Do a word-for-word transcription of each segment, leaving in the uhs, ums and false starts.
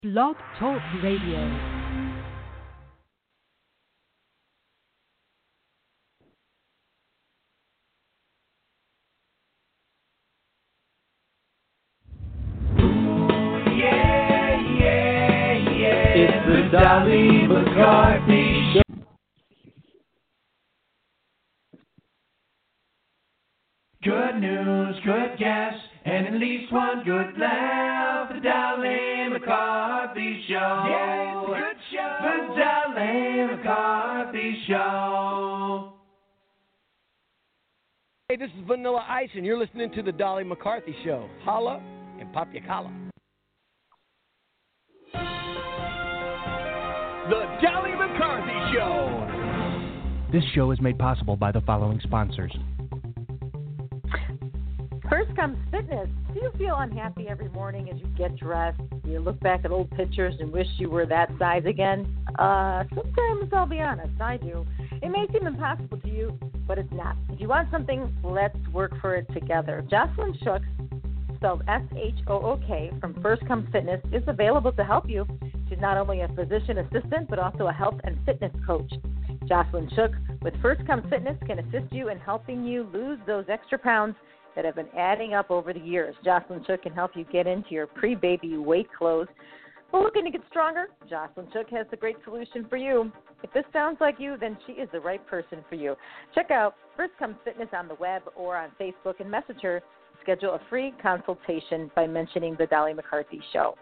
Blog Talk Radio. It's the Dolly McCarthy Show. Good news, good guess, and at least one good laugh. The Dolly McCarthy Show. Yeah, it's a good show. The Dolly McCarthy Show. Hey, this is Vanilla Ice, and you're listening to the Dolly McCarthy Show. Holla and pop your collar. The Dolly McCarthy Show. This show is made possible by the following sponsors. First comes fitness. Do you feel unhappy every morning as you get dressed? You look back at old pictures and wish you were that size again? Uh, sometimes, I'll be honest, I do. It may seem impossible to you, but it's not. If you want something, let's work for it together. Jocelyn Shook, spelled S H O O K, from First Comes Fitness, is available to help you. She's not only a physician assistant, but also a health and fitness coach. Jocelyn Shook with First Comes Fitness can assist you in helping you lose those extra pounds that have been adding up over the years. Jocelyn Shook can help you get into your pre-baby weight clothes. Well, looking to get stronger? Jocelyn Shook has the great solution for you. If this sounds like you, then she is the right person for you. Check out First Comes Fitness on the web or on Facebook and message her. Schedule a free consultation by mentioning the Dolly McCarthy Show.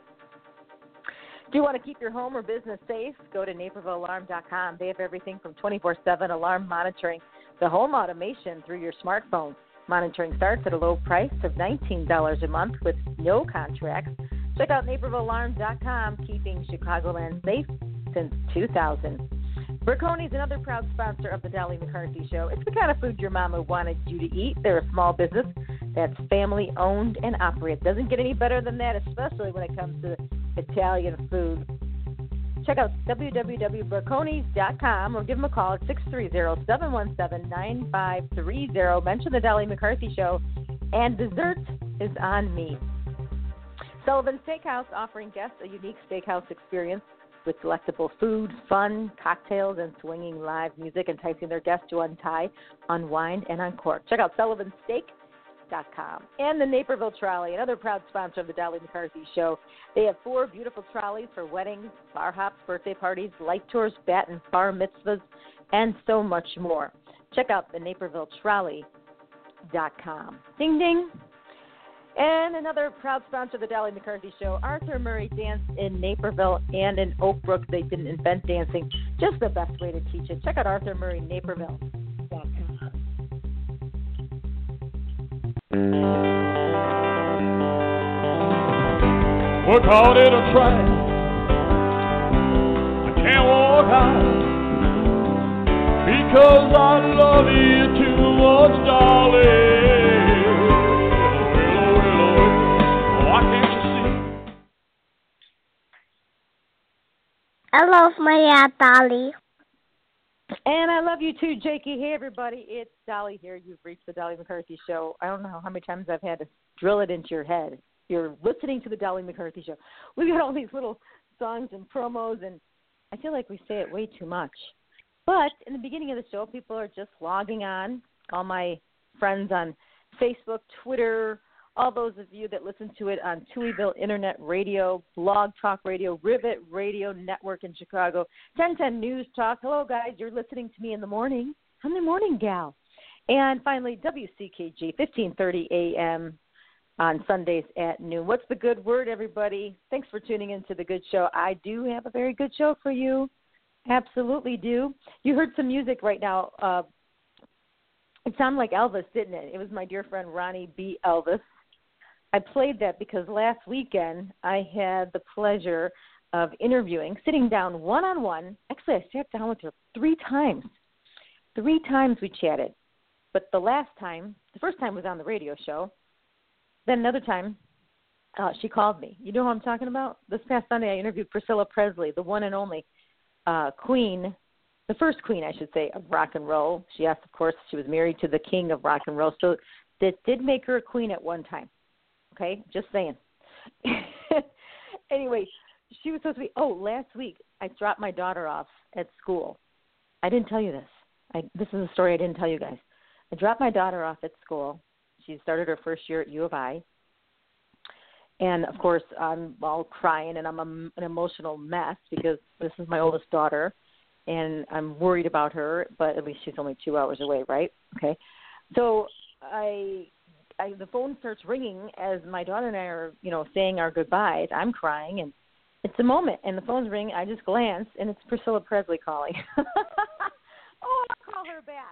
Do you want to keep your home or business safe? Go to naperville alarm dot com. They have everything from twenty-four seven alarm monitoring to home automation through your smartphone. Monitoring starts at a low price of nineteen dollars a month with no contracts. Check out naperville alarm dot com, keeping Chicagoland safe since two thousand. Braconi's another proud sponsor of the Dolly McCarthy Show. It's the kind of food your mama wanted you to eat. They're a small business that's family-owned and operated. Doesn't get any better than that, especially when it comes to Italian food. Check out w w w dot braconis dot com or give them a call at six three zero, seven one seven, nine five three zero. Mention the Dolly McCarthy Show, and dessert is on me. Sullivan Steakhouse offering guests a unique steakhouse experience with delectable food, fun, cocktails, and swinging live music, enticing their guests to untie, unwind, and uncork. Check out sullivan steak dot com. And the Naperville Trolley, another proud sponsor of the Dolly McCarthy Show. They have four beautiful trolleys for weddings, bar hops, birthday parties, light tours, bat and bar mitzvahs, and so much more. Check out the naperville trolley dot com. Ding, ding. And another proud sponsor of the Dolly McCarthy Show, Arthur Murray Dance in Naperville and in Oak Brook. They didn't invent dancing, just the best way to teach it. Check out Arthur Murray Naperville dot com. We're caught in a trap. I can't walk out because I love you too much, darling. Willow, willow, willow. Why can't you see? I love my Aunt Dolly. And I love you too, Jakey. Hey, everybody. It's Dolly here. You've reached the Dolly McCarthy Show. I don't know how many times I've had to drill it into your head. You're listening to the Dolly McCarthy Show. We've got all these little songs and promos, and I feel like we say it way too much. But in the beginning of the show, people are just logging on. All my friends on Facebook, Twitter, all those of you that listen to it on Tuieville Internet Radio, Blog Talk Radio, Rivet Radio Network in Chicago, ten ten News Talk. Hello, guys. You're listening to me in the morning. I'm the morning gal. And finally, W C K G, fifteen thirty a.m. on Sundays at noon. What's the good word, everybody? Thanks for tuning in to the good show. I do have a very good show for you. Absolutely do. You heard some music right now. Uh, it sounded like Elvis, didn't it? It was my dear friend Ronnie B. Elvis. I played that because last weekend I had the pleasure of interviewing, sitting down one-on-one. Actually, I sat down with her three times. Three times we chatted. But the last time, the first time was on the radio show. Then another time, uh, she called me. You know who I'm talking about? This past Sunday, I interviewed Priscilla Presley, the one and only uh, queen, the first queen, I should say, of rock and roll. She asked, of course, she was married to the king of rock and roll. So that did make her a queen at one time. Okay, just saying. Anyway, she was so sweet. Oh, last week I dropped my daughter off at school. I didn't tell you this. I, this is a story I didn't tell you guys. I dropped my daughter off at school. She started her first year at U of I. And, of course, I'm all crying, and I'm a, an emotional mess because this is my oldest daughter, and I'm worried about her, but at least she's only two hours away, right? Okay. So I, I the phone starts ringing as my daughter and I are, you know, saying our goodbyes. I'm crying, and it's a moment, and the phone's ringing. I just glance, and it's Priscilla Presley calling. Oh, I'll call her back.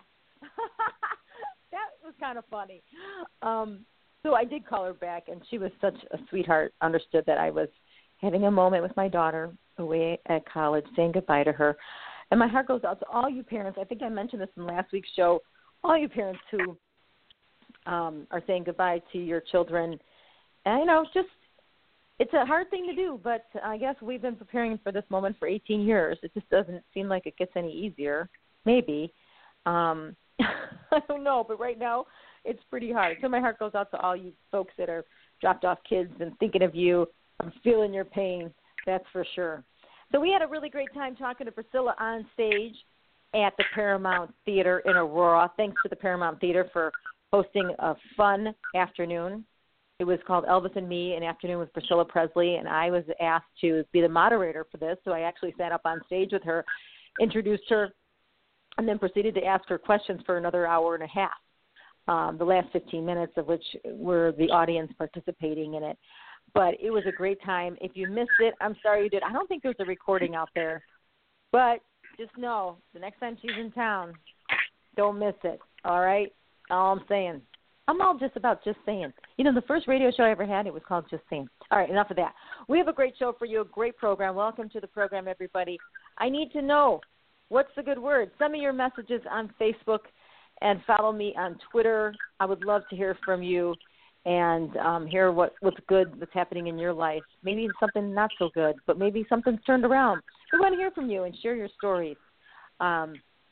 That was kind of funny. Um, so I did call her back, and she was such a sweetheart, understood that I was having a moment with my daughter away at college, saying goodbye to her. And my heart goes out to all you parents. I think I mentioned this in last week's show. All you parents who um, are saying goodbye to your children. And, you know, just it's a hard thing to do, but I guess we've been preparing for this moment for eighteen years. It just doesn't seem like it gets any easier. Maybe. Um, I don't know, but right now it's pretty hard. So my heart goes out to all you folks that are dropped off kids and thinking of you. I'm feeling your pain, that's for sure. So we had a really great time talking to Priscilla on stage at the Paramount Theater in Aurora. Thanks to the Paramount Theater for hosting a fun afternoon. It was called Elvis and Me, an afternoon with Priscilla Presley, and I was asked to be the moderator for this, so I actually sat up on stage with her, introduced her, and then proceeded to ask her questions for another hour and a half, um, the last fifteen minutes of which were the audience participating in it. But it was a great time. If you missed it, I'm sorry you did. I don't think there's a recording out there. But just know, the next time she's in town, don't miss it, all right? All I'm saying. I'm all just about just saying. You know, the first radio show I ever had, it was called Just Saying. All right, enough of that. We have a great show for you, a great program. Welcome to the program, everybody. I need to know, what's the good word? Send me your messages on Facebook and follow me on Twitter. I would love to hear from you and um, hear what, what's good that's happening in your life. Maybe something not so good, but maybe something's turned around. We want to hear from you and share your stories. Um,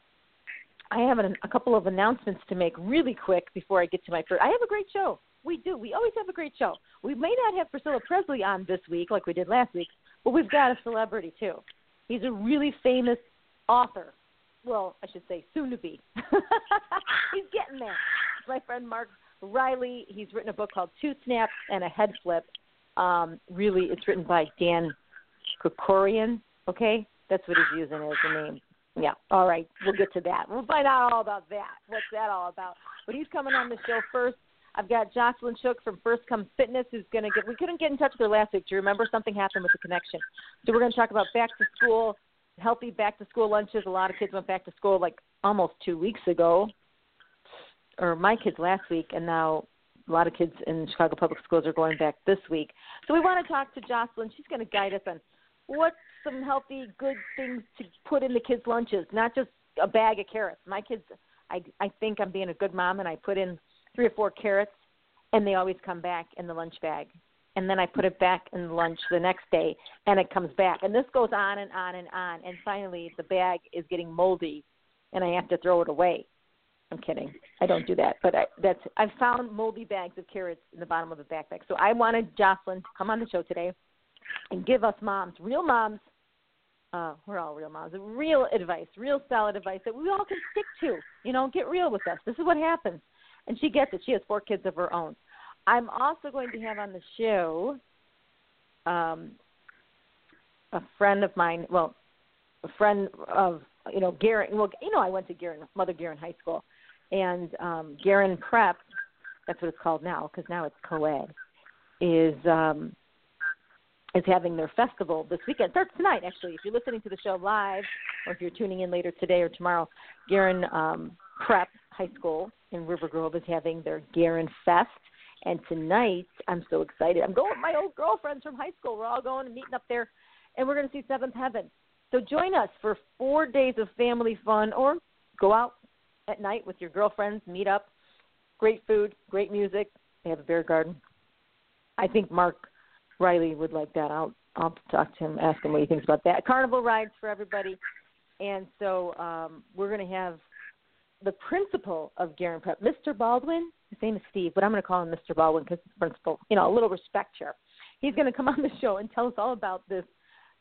I have an, a couple of announcements to make really quick before I get to my first. I have a great show. We do. We always have a great show. We may not have Priscilla Presley on this week like we did last week, but we've got a celebrity too. He's a really famous author. Well, I should say soon to be. He's getting there. My friend Mark Riley, he's written a book called Two Snaps and a Head Flip. Um, really, it's written by Dan Krikorian, okay? That's what he's using as a name. Yeah, all right, we'll get to that. We'll find out all about that. What's that all about? But he's coming on the show first. I've got Jocelyn Shook from First Come Fitness who's going to get – we couldn't get in touch with her last week. Do you remember? Something happened with the connection. So we're going to talk about back to school, healthy back-to-school lunches. A lot of kids went back to school like almost two weeks ago, or my kids last week, and now a lot of kids in Chicago Public Schools are going back this week. So we want to talk to Jocelyn. She's going to guide us on what's some healthy, good things to put in the kids' lunches, not just a bag of carrots. My kids, I, I think I'm being a good mom, and I put in three or four carrots, and they always come back in the lunch bag. And then I put it back in the lunch the next day, and it comes back. And this goes on and on and on. And finally, the bag is getting moldy, and I have to throw it away. I'm kidding. I don't do that. But I, that's I've found moldy bags of carrots in the bottom of the backpack. So I wanted Jocelyn to come on the show today and give us moms, real moms, uh, we're all real moms, real advice, real solid advice that we all can stick to. You know, get real with us. This is what happens. And she gets it. She has four kids of her own. I'm also going to have on the show um, a friend of mine, well, a friend of, you know, Garen. Well, you know, I went to Garen, Mother Garen High School. And um, Garen Prep, that's what it's called now because now it's co-ed, is um, – is having their festival this weekend. It starts tonight, actually. If you're listening to the show live or if you're tuning in later today or tomorrow, Garen um, Prep High School in River Grove is having their Garen Fest. And tonight, I'm so excited. I'm going with my old girlfriends from high school. We're all going and meeting up there, and we're going to see Seventh Heaven. So join us for four days of family fun, or go out at night with your girlfriends, meet up. Great food, great music. They have a beer garden. I think Mark Riley would like that. I'll I'll talk to him, ask him what he thinks about that. Carnival rides for everybody. And so um, we're going to have the principal of Garen Prep, Mister Baldwin. His name is Steve, but I'm going to call him Mister Baldwin because he's the principal. You know, a little respect here. He's going to come on the show and tell us all about this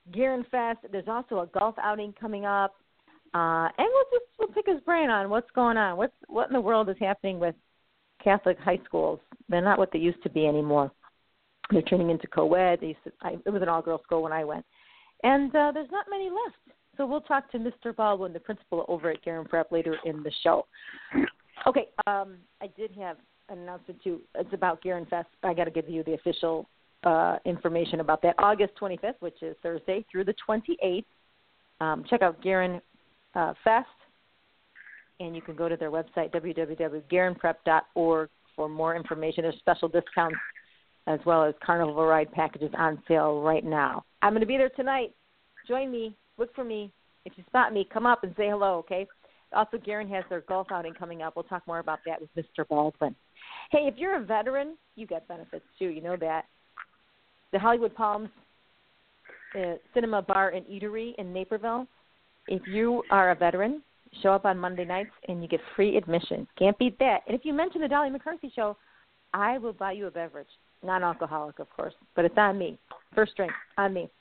Garen Fest. There's also a golf outing coming up. Uh, and we'll just we'll pick his brain on what's going on. What's what in the world is happening with Catholic high schools? They're not what they used to be anymore. They're turning into co-ed. They used to, I, it was an all-girls school when I went. And uh, there's not many left. So we'll talk to Mister Baldwin, the principal over at Garen Prep, later in the show. Okay, um, I did have an announcement, too. It's about Garen Fest. I got to give you the official uh, information about that. August twenty-fifth, which is Thursday, through the twenty-eighth. Um, check out Garen uh, Fest, and you can go to their website, w w w dot garen prep dot org, for more information. There's special discounts as well as Carnival Ride packages on sale right now. I'm going to be there tonight. Join me. Look for me. If you spot me, come up and say hello, okay? Also, Garen has their golf outing coming up. We'll talk more about that with Mister Baldwin. Hey, if you're a veteran, you get benefits too. You know that. The Hollywood Palms uh, Cinema Bar and Eatery in Naperville. If you are a veteran, show up on Monday nights and you get free admission. Can't beat that. And if you mention the Dolly McCarthy Show, I will buy you a beverage. Non-alcoholic, of course, but it's on me. First drink, on me.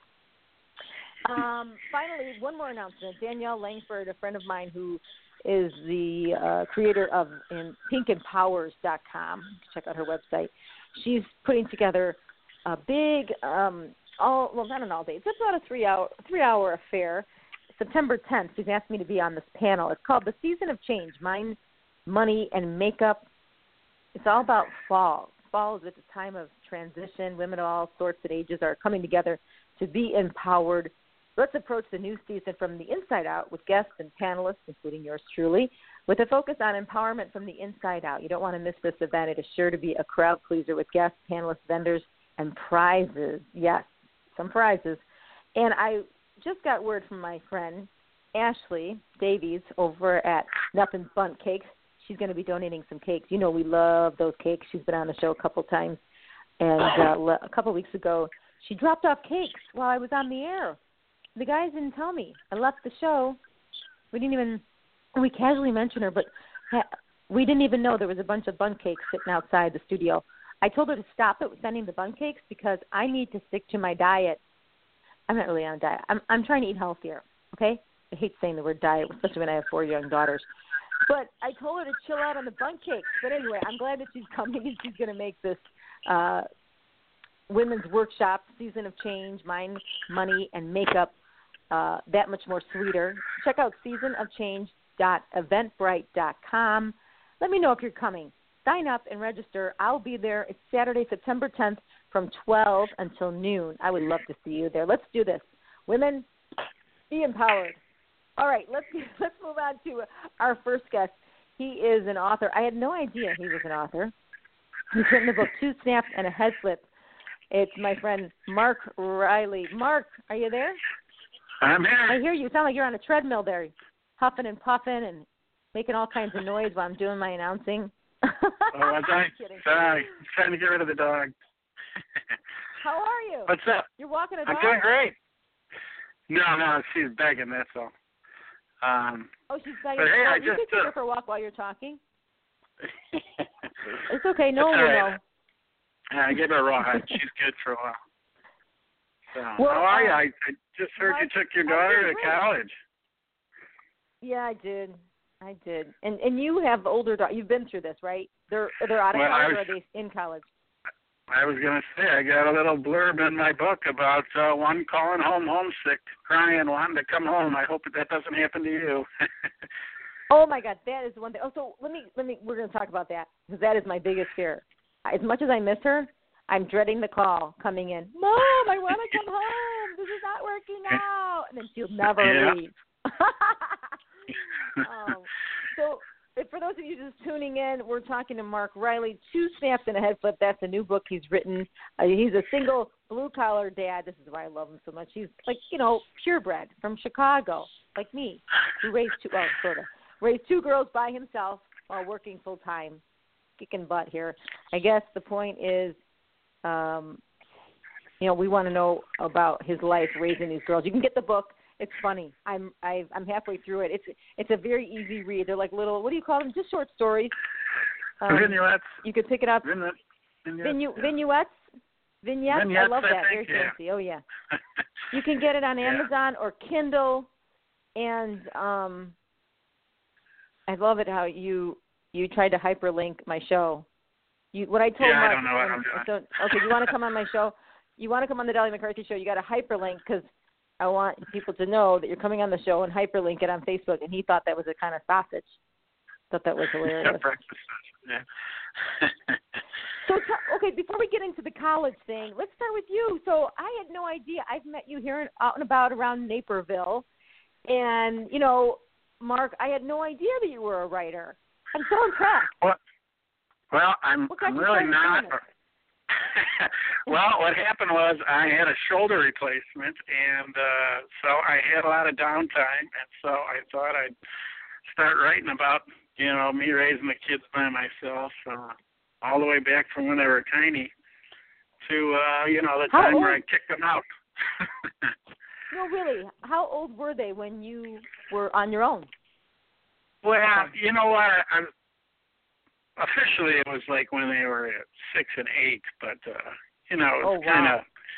Um, finally, one more announcement. Danielle Langford, a friend of mine who is the uh, creator of in pink and powers dot com. Check out her website. She's putting together a big, um, all well, not an all-day. It's about a three-hour three-hour affair. September tenth, she's asked me to be on this panel. It's called The Season of Change, Mind, Money, and Makeup. It's all about fall. Fall is at the time of transition. Women of all sorts and ages are coming together to be empowered. Let's approach the new season from the inside out with guests and panelists, including yours truly, with a focus on empowerment from the inside out. You don't want to miss this event. It is sure to be a crowd pleaser with guests, panelists, vendors, and prizes. Yes, some prizes. And I just got word from my friend Ashley Davies over at Nothing Bundt Cakes. She's going to be donating some cakes. You know we love those cakes. She's been on the show a couple times. And uh, a couple weeks ago, she dropped off cakes while I was on the air. The guys didn't tell me. I left the show. We didn't even – we casually mentioned her, but we didn't even know there was a bunch of Bundt Cakes sitting outside the studio. I told her to stop it with sending the Bundt Cakes because I need to stick to my diet. I'm not really on a diet. I'm, I'm trying to eat healthier, okay? I hate saying the word diet, especially when I have four young daughters. But I told her to chill out on the Bundt Cakes. But anyway, I'm glad that she's coming and she's going to make this uh, women's workshop, Season of Change, Mind, Money, and Makeup uh, that much more sweeter. Check out season of change dot eventbrite dot com. Let me know if you're coming. Sign up and register. I'll be there. It's Saturday, September tenth from twelve until noon. I would love to see you there. Let's do this. Women, be empowered. All right, let's let's move on to our first guest. He is an author. I had no idea he was an author. He's written the book Two Snaps and a Head Flip. It's my friend Mark Riley. Mark, are you there? I'm here. I hear you. You sound like you're on a treadmill there, huffing and puffing and making all kinds of noise while I'm doing my announcing. Oh, was I? Sorry. I'm trying to get rid of the dog. How are you? What's up? You're walking a dog? I'm doing great. No, no, she's begging, that's all. Um, oh, she's begging. But hey, oh, I you just can take uh, her for a walk while you're talking. It's okay. No one will right. know. Yeah, I gave her a ride. She's good for a while. So, Well, how are uh, you? I, I just heard you took your daughter to college. Yeah, I did. I did. And and you have older daughters. You've been through this, right? They're they're out of Well, college was, or are they in college? I was going to say, I got a little blurb in my book about uh, one calling home homesick, crying, wanting to come home. I hope that, that doesn't happen to you. Oh my God, that is one thing. Oh, so let me let me. We're going to talk about that because that is my biggest fear. As much as I miss her, I'm dreading the call coming in. Mom, I want to come home. This is not working out, and then she'll never Yeah. leave. um, so, if for those of you just tuning in, we're talking to Mark Riley. Two Snaps and a Head Flip. That's a new book he's written. Uh, he's a single blue-collar dad. This is why I love him so much. He's like, you know, purebred from Chicago, like me, who raised two, well, sort of, raised two girls by himself while working full-time, kicking butt here. I guess the point is, um, you know, we want to know about his life raising these girls. You can get the book. It's funny. I'm I've, I'm halfway through it. It's it's a very easy read. They're like little, what do you call them? Just short stories. Um, Vignettes. You could pick it up. Vignettes. Vinu- vignettes. Vignettes, Vignettes, I love I that. think, Very yeah. fancy. Oh, yeah. You can get it on Yeah. Amazon or Kindle, and um, I love it how you you tried to hyperlink my show. You what I told Yeah, I Mark. don't know what when- I'm doing. so, okay, you want to come on my show? You want to come on the Dolly McCarthy show? You got to hyperlink because I want people to know that you're coming on the show and hyperlink it on Facebook. And he thought that was a kind of sausage. Thought that was hilarious. Yeah, breakfast. Yeah. So, t- okay, before we get into the college thing, let's start with you. So, I had no idea. I've met you here in, out and about around Naperville. And, you know, Mark, I had no idea that you were a writer. I'm so impressed. Well, well I'm, What got I'm you really started not. doing it? Well, what happened was I had a shoulder replacement, and uh, so I had a lot of downtime, and so I thought I'd start writing about, you know, me raising the kids by myself, uh, all the way back from when they were tiny to, uh, you know, the How time old? where I kicked them out. No, really. How old were they when you were on your own? Well, you know what? I'm officially it was like when they were six and eight, but uh, you know, it was Oh, wow. kind of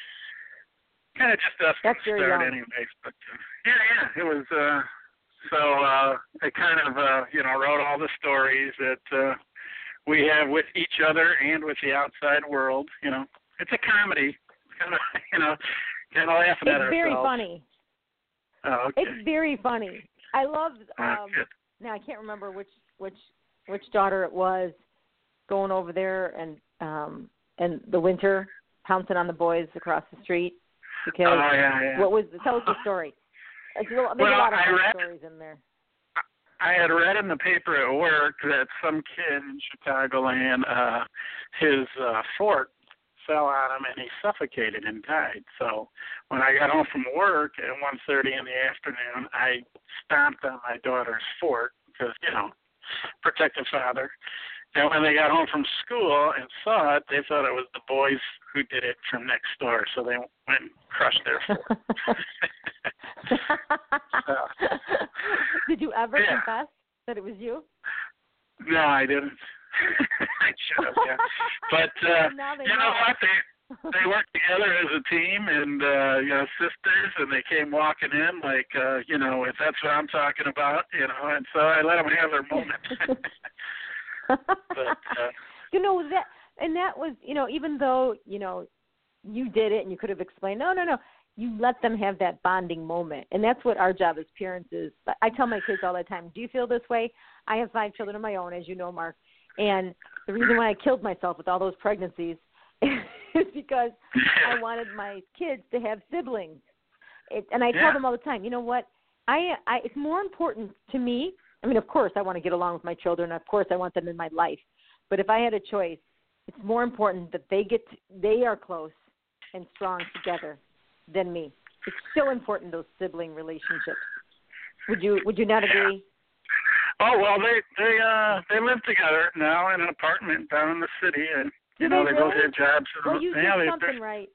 kind of just us That's from the very start, young. anyways. But uh, yeah, yeah, it was. Uh, so uh, I kind of uh, you know wrote all the stories that uh, we have with each other and with the outside world. You know, it's a comedy. It's kind of you know, kind of laughing at It's ourselves. very funny. Oh, okay. It's very funny. I love. Uh, Um, good. now I can't remember which which which daughter it was going over there and um and the winter pouncing on the boys across the street because Oh yeah, yeah. what was tell us the story. There's a, there's Well, a lot of I funny read- stories in there. I had read in the paper at work that some kid in Chicagoland, uh, his uh, fort fell on him and he suffocated and died. So when I got home from work at one thirty in the afternoon, I stomped on my daughter's fort because, you know, protective father. And when they got home from school and saw it, they thought it was the boys who did it from next door. So they went and crushed their fort. Did you ever Yeah. confess that it was you? No, I didn't. I should have, yeah. But, uh, Now they you know know. what? They, they worked together as a team and, uh, you know, sisters, and they came walking in like, uh, you know, if that's what I'm talking about, you know, and so I let them have their moment. But, uh, you know, that, and that was, you know, even though, you know, you did it and you could have explained, no, no, no, you let them have that bonding moment. And that's what our job as parents is. I tell my kids all the time, do you feel this way? I have five children of my own, as you know, Mark. And the reason why I killed myself with all those pregnancies is because I wanted my kids to have siblings. It, and I Yeah. tell them all the time, you know what? I, I it's more important to me. I mean, of course, I want to get along with my children. Of course, I want them in my life. But if I had a choice, it's more important that they get to, they are close and strong together than me. It's so important, those sibling relationships. Would you Would you not agree? oh, well, they, they, uh, they live together now in an apartment down in the city, and, you Do know, they they both really? have jobs. And, Well, you yeah, did they, something right.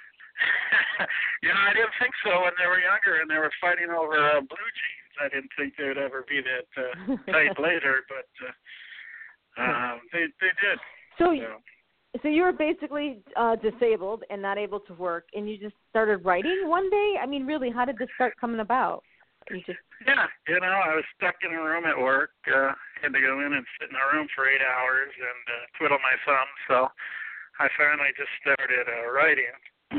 you know, I didn't think so when they were younger and they were fighting over uh, blue jeans. I didn't think they would ever be that uh, tight later, but uh, um, they they did. So, So. so you were basically uh, disabled and not able to work, and you just started writing one day? I mean, really, how did this start coming about? You just Yeah, you know, I was stuck in a room at work. Uh, had to go in and sit in a room for eight hours and uh, twiddle my thumbs. So I finally just started uh, writing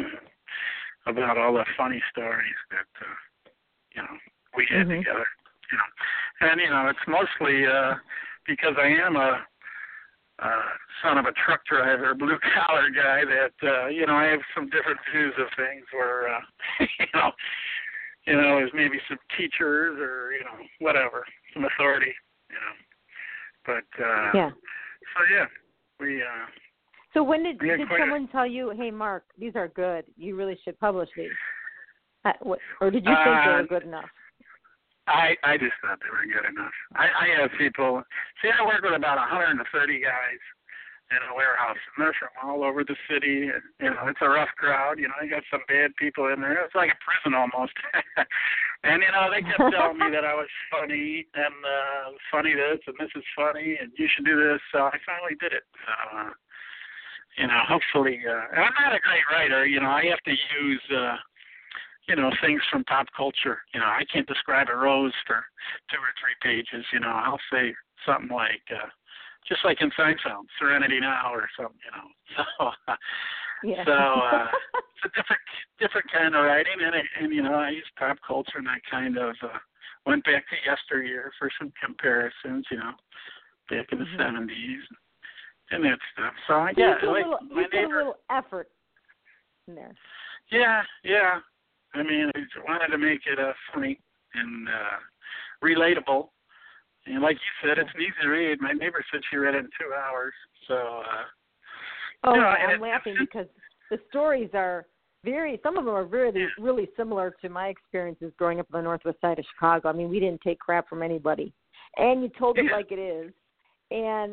about all the funny stories that uh, you know we had Mhm. together. You know, and you know, it's mostly uh, because I am a uh, son of a truck driver, blue collar guy. That uh, you know, I have some different views of things. Where uh, you know. You know, there's maybe some teachers or, you know, whatever, some authority, you know. But, uh, yeah. so, yeah, we, uh, So when did Yeah, did quite a- someone tell you, hey, Mark, these are good. You really should publish these? Uh, what, or did you think they Uh, were good enough? I, I just thought they were good enough. I, I have people, see, I work with about one hundred thirty guys in a warehouse, and they're from all over the city. And, you know, it's a rough crowd. You know, you got some bad people in there. It's like a prison almost. And, you know, they kept telling me that I was funny and uh, funny this and this is funny and you should do this. So I finally did it. So, uh, you know, hopefully, uh, and I'm not a great writer. You know, I have to use, uh, you know, things from pop culture. You know, I can't describe a rose for two or three pages. You know, I'll say something like, uh, just like in Seinfeld, Serenity Now or something, you know. So, uh, yeah. so uh, it's a different, different kind of writing, and, it, and you know, I use pop culture, and I kind of uh, went back to yesteryear for some comparisons, you know, back in the mm-hmm. seventies and that stuff. So I so yeah, you put, like a little, my you put neighbor, a little effort in there. Yeah, yeah. I mean, I wanted to make it uh, funny and uh, relatable. And like you said, it's an easy read. My neighbor said she read it in two hours. So, uh, oh, you know, yeah, and I'm it, laughing because the stories are very, some of them are really, really similar to my experiences growing up on the northwest side of Chicago. I mean, we didn't take crap from anybody. And you told it yeah. like it is. And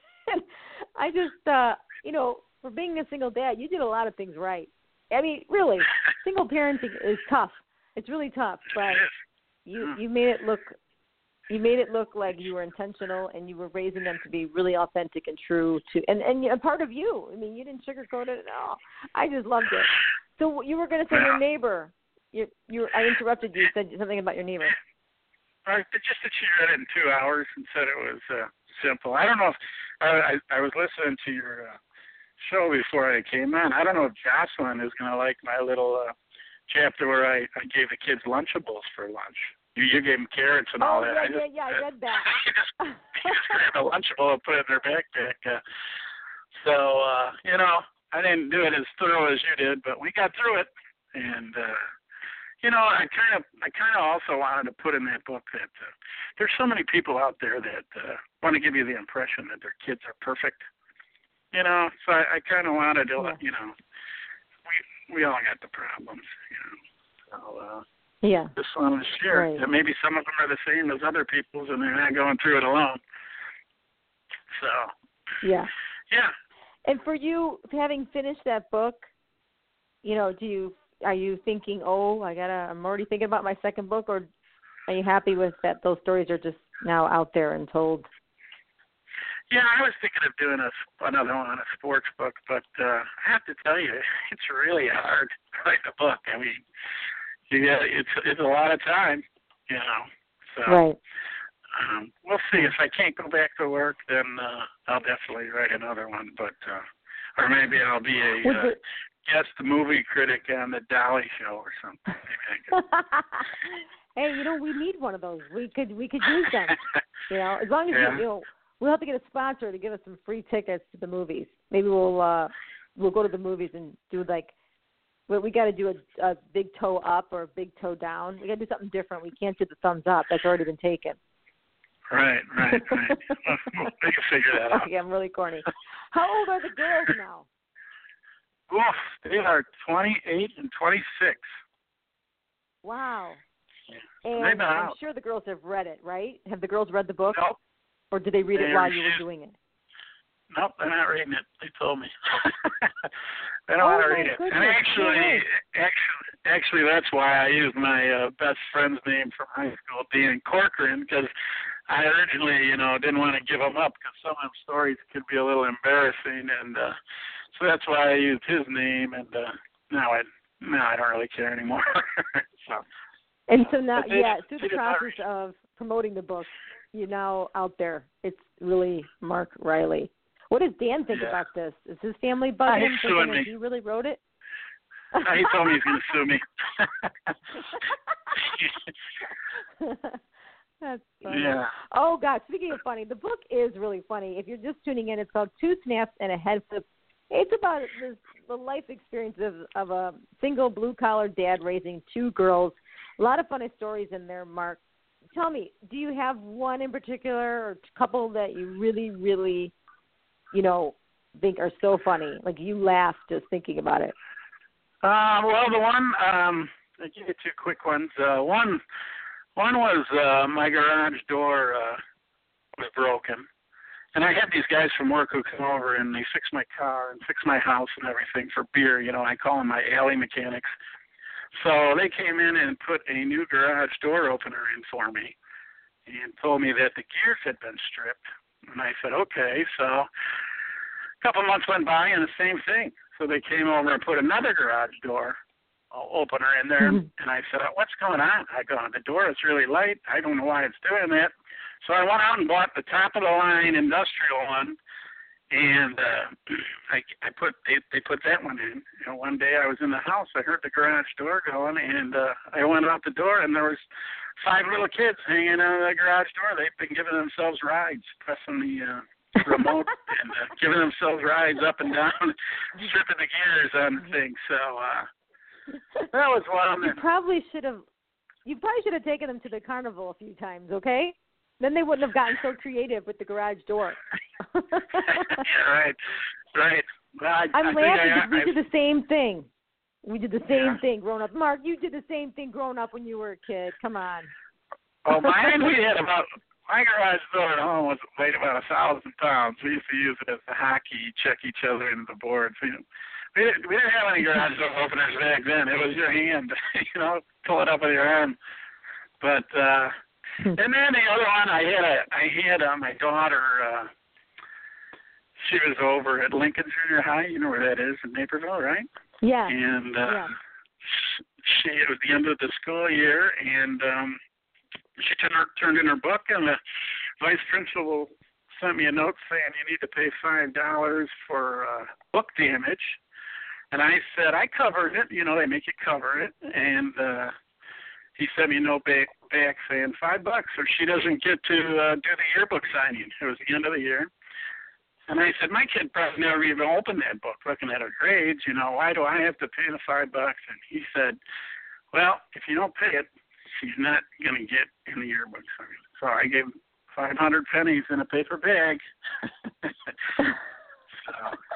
I just, uh, you know, for being a single dad, you did a lot of things right. I mean, really, single parenting is tough. It's really tough, but you you made it look you made it look like you were intentional and you were raising them to be really authentic and true to and and a part of you. I mean, you didn't sugarcoat it at all. I just loved it. So you were going to say your neighbor. You you I interrupted you. Said something about your neighbor. Uh, just that she read it in two hours and said it was uh, simple. I don't know if I I, I was listening to your. Uh, show before I came on. I don't know if Jocelyn is going to like my little uh, chapter where I, I gave the kids Lunchables for lunch. You you gave them carrots and all oh, that. Yeah, I just, yeah, yeah, I read that. you just, you just grabbed a Lunchable and put it in their backpack. Uh, so, uh, you know, I didn't do it as thorough as you did, but we got through it. And, uh, you know, I kind of I kind of also wanted to put in that book that uh, there's so many people out there that uh, want to give you the impression that their kids are perfect. You know, so I, I kind of wanted to, yeah. you know, we we all got the problems, you know. So, uh, yeah. just wanted to share. Right. And maybe some of them are the same as other people's, and they're not going through it alone. So. Yeah. Yeah. And for you, having finished that book, you know, do you are you thinking, oh, I gotta, I'm already thinking about my second book, or are you happy with that? Those stories are just now out there and told. Yeah, I was thinking of doing a, another one, a sports book, but uh, I have to tell you, it's really hard to write a book. I mean, yeah, it's it's a lot of time, you know. So, right. Um, we'll see. If I can't go back to work, then uh, I'll definitely write another one. But uh, or maybe I'll be a uh, it... guest movie critic on the Dolly Show or something. Maybe I could. Hey, you know, we need one of those. We could we could use them. You know, as long as yeah. you, you know. We'll have to get a sponsor to give us some free tickets to the movies. Maybe we'll uh, we'll go to the movies and do like we, we got to do a, a big toe up or a big toe down. We got to do something different. We can't do the thumbs up. That's already been taken. Right, right, right. We can figure that out. Okay, I'm really corny. How old are the girls now? Oof, they are twenty-eight and twenty-six. Wow. Yeah. And I'm I'm sure the girls have read it, right? Have the girls read the book? Nope. Or did they read it they while you were doing it? Nope, they're not reading it. They told me. They don't oh want to read it. Goodness. And actually, Right. actually, actually, that's why I used my uh, best friend's name from high school, Dan Corcoran, because I originally, you know, didn't want to give him up because some of them stories could be a little embarrassing, and uh, so that's why I used his name. And uh, now I, now I don't really care anymore. so. And so now, they, yeah, through they the process of promoting the book, you're now out there. It's really Mark Riley. What does Dan think yeah. about this? Is his family bugging him suing thinking me. that he really wrote it? Uh, he told me he's going to sue me. That's funny. Yeah. Oh, God, speaking of funny, the book is really funny. If you're just tuning in, it's called Two Snaps and a Head Flip. It's about this, the life experience of, of a single blue-collar dad raising two girls. A lot of funny stories in there, Mark. Tell me, do you have one in particular or a couple that you really, really, you know, think are so funny? Like you laugh just thinking about it. Uh, well, the one, um, I'll give you two quick ones. Uh, one one was uh, my garage door uh, was broken. And I had these guys from work who come over and they fix my car and fix my house and everything for beer. You know, I call them my alley mechanics. So they came in and put a new garage door opener in for me and told me that the gears had been stripped. And I said, okay. So, couple months went by, and the same thing. So they came over and put another garage door opener in there, mm-hmm. and I said, what's going on? I go, the door is really light. I don't know why it's doing that. So I went out and bought the top-of-the-line industrial one, and uh, I, I put they, they put that one in. You know, one day I was in the house, I heard the garage door going, and uh, I went out the door, and there was five little kids hanging out of the garage door. They've been giving themselves rides, pressing the uh, remote and uh, giving themselves rides up and down, stripping the gears on the thing. So uh, that was one. You probably should have. You probably should have taken them to the carnival a few times. Okay, then they wouldn't have gotten so creative with the garage door. Yeah, right, right. Well, I, I'm I laughing I, because we I, did the same thing. We did the same yeah. thing growing up. Mark, you did the same thing growing up when you were a kid. Come on. Oh, mine, we had about, my garage door at home was weighed about a thousand pounds. We used to use it as a hockey, check each other into the boards. We didn't, we didn't, we didn't have any garage door openers back then. It was your hand, you know, pull it up with your arm. But, uh, and then the other one, I had a, I had uh, my daughter, uh, she was over at Lincoln Junior High. You know where that is in Naperville, right? Yeah. And uh, yeah. she, it was the end of the school year, and um, she turned, her, turned in her book, and the vice principal sent me a note saying you need to pay five dollars for uh, book damage. And I said, I covered it. You know, they make you cover it. And uh, he sent me a note back, back saying five bucks or she doesn't get to uh, do the yearbook signing. It was the end of the year. And I said, my kid probably never even opened that book looking at her grades. You know, why do I have to pay the five bucks? And he said, well, if you don't pay it, she's not going to get in the yearbook signing. So I gave five hundred pennies in a paper bag. so,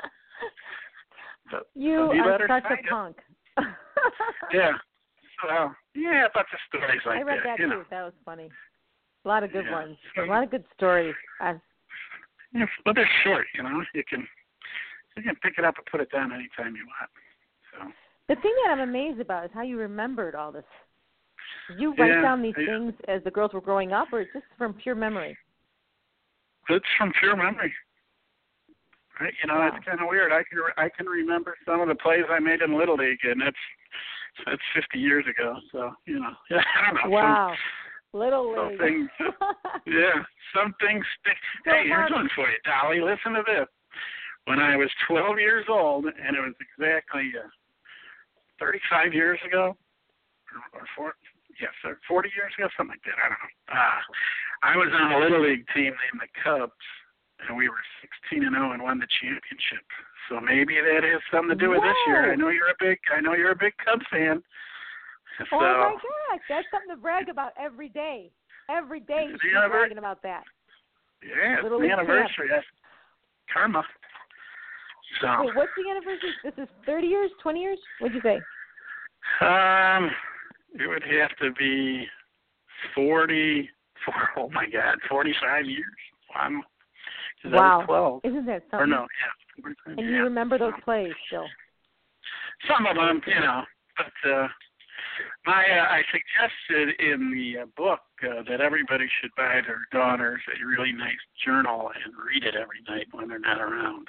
but, you so are such a punk. Yeah. So, yeah, lots of stories like that. I read that, that you too. know. That was funny. A lot of good yeah. ones. A lot of good stories. I, Yeah, but they're short, you know. You can you can pick it up and put it down anytime you want. So the thing that I'm amazed about is how you remembered all this. Did you write yeah, down these yeah. things as the girls were growing up, or just from pure memory? It's from pure memory. Right? You know, wow. It's kind of weird. I can I can remember some of the plays I made in Little League, and that's that's fifty years ago. So you know, yeah, I don't know. Wow. Some, Little Some League. things, yeah, some things stick. So hey, here's Mark, one for you, Dolly. Listen to this. When I was twelve years old, and it was exactly uh, thirty-five years ago, or, or four, yes, or forty years ago, something like that. I don't know. Uh, I was on a Little League team named the Cubs, and we were sixteen and zero and won the championship. So maybe that has something to do with Whoa. this year. I know you're a big, I know you're a big Cubs fan. So, oh my gosh, that's something to brag about every day. Every day you should be bragging about that. Yeah, it's Little the League anniversary. That's karma. So. Wait, what's the anniversary? This is thirty years, twenty years? What'd you say? Um, it would have to be forty. Oh my God, forty-five years. Wow. Wow. twelve. Isn't that something? Or no, yeah. And yeah. you remember those plays still? Some of them, you know, but. uh My, uh, I suggested in the uh, book uh, that everybody should buy their daughters a really nice journal and read it every night when they're not around.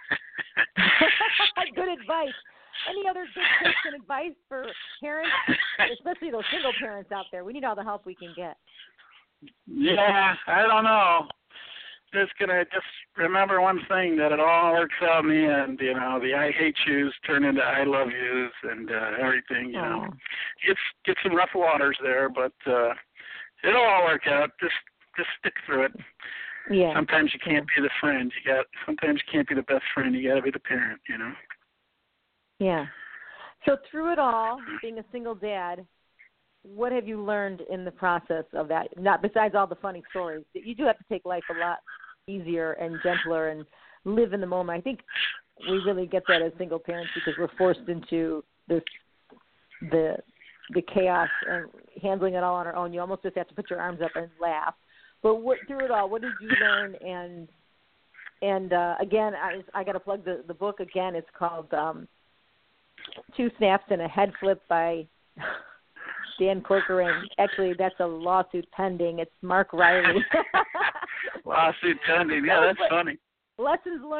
Good advice. Any other good tips and advice for parents, especially those single parents out there? We need all the help we can get. Yeah, I don't know. Just gonna just remember one thing, that it all works out in the end. You know, the I hate yous turn into I love yous, and uh, everything. You know, it's get some rough waters there, but uh, it'll all work out. Just just stick through it. Yeah. Sometimes you can't be the friend. You got. Sometimes you can't be the best friend. You got to be the parent. You know. Yeah. So through it all, being a single dad, what have you learned in the process of that? Not besides all the funny stories. You do have to take life a lot easier and gentler and live in the moment. I think we really get that as single parents because we're forced into this the the chaos and handling it all on our own. You almost just have to put your arms up and laugh. But what, through it all, what did you learn? And and uh, again, I I got to plug the the book again. It's called um, Two Snaps and a Head Flip by Dan Corcoran. Actually, that's a lawsuit pending. It's Mark Riley. Lawsuit pending. Yeah, that's funny. Lessons learned.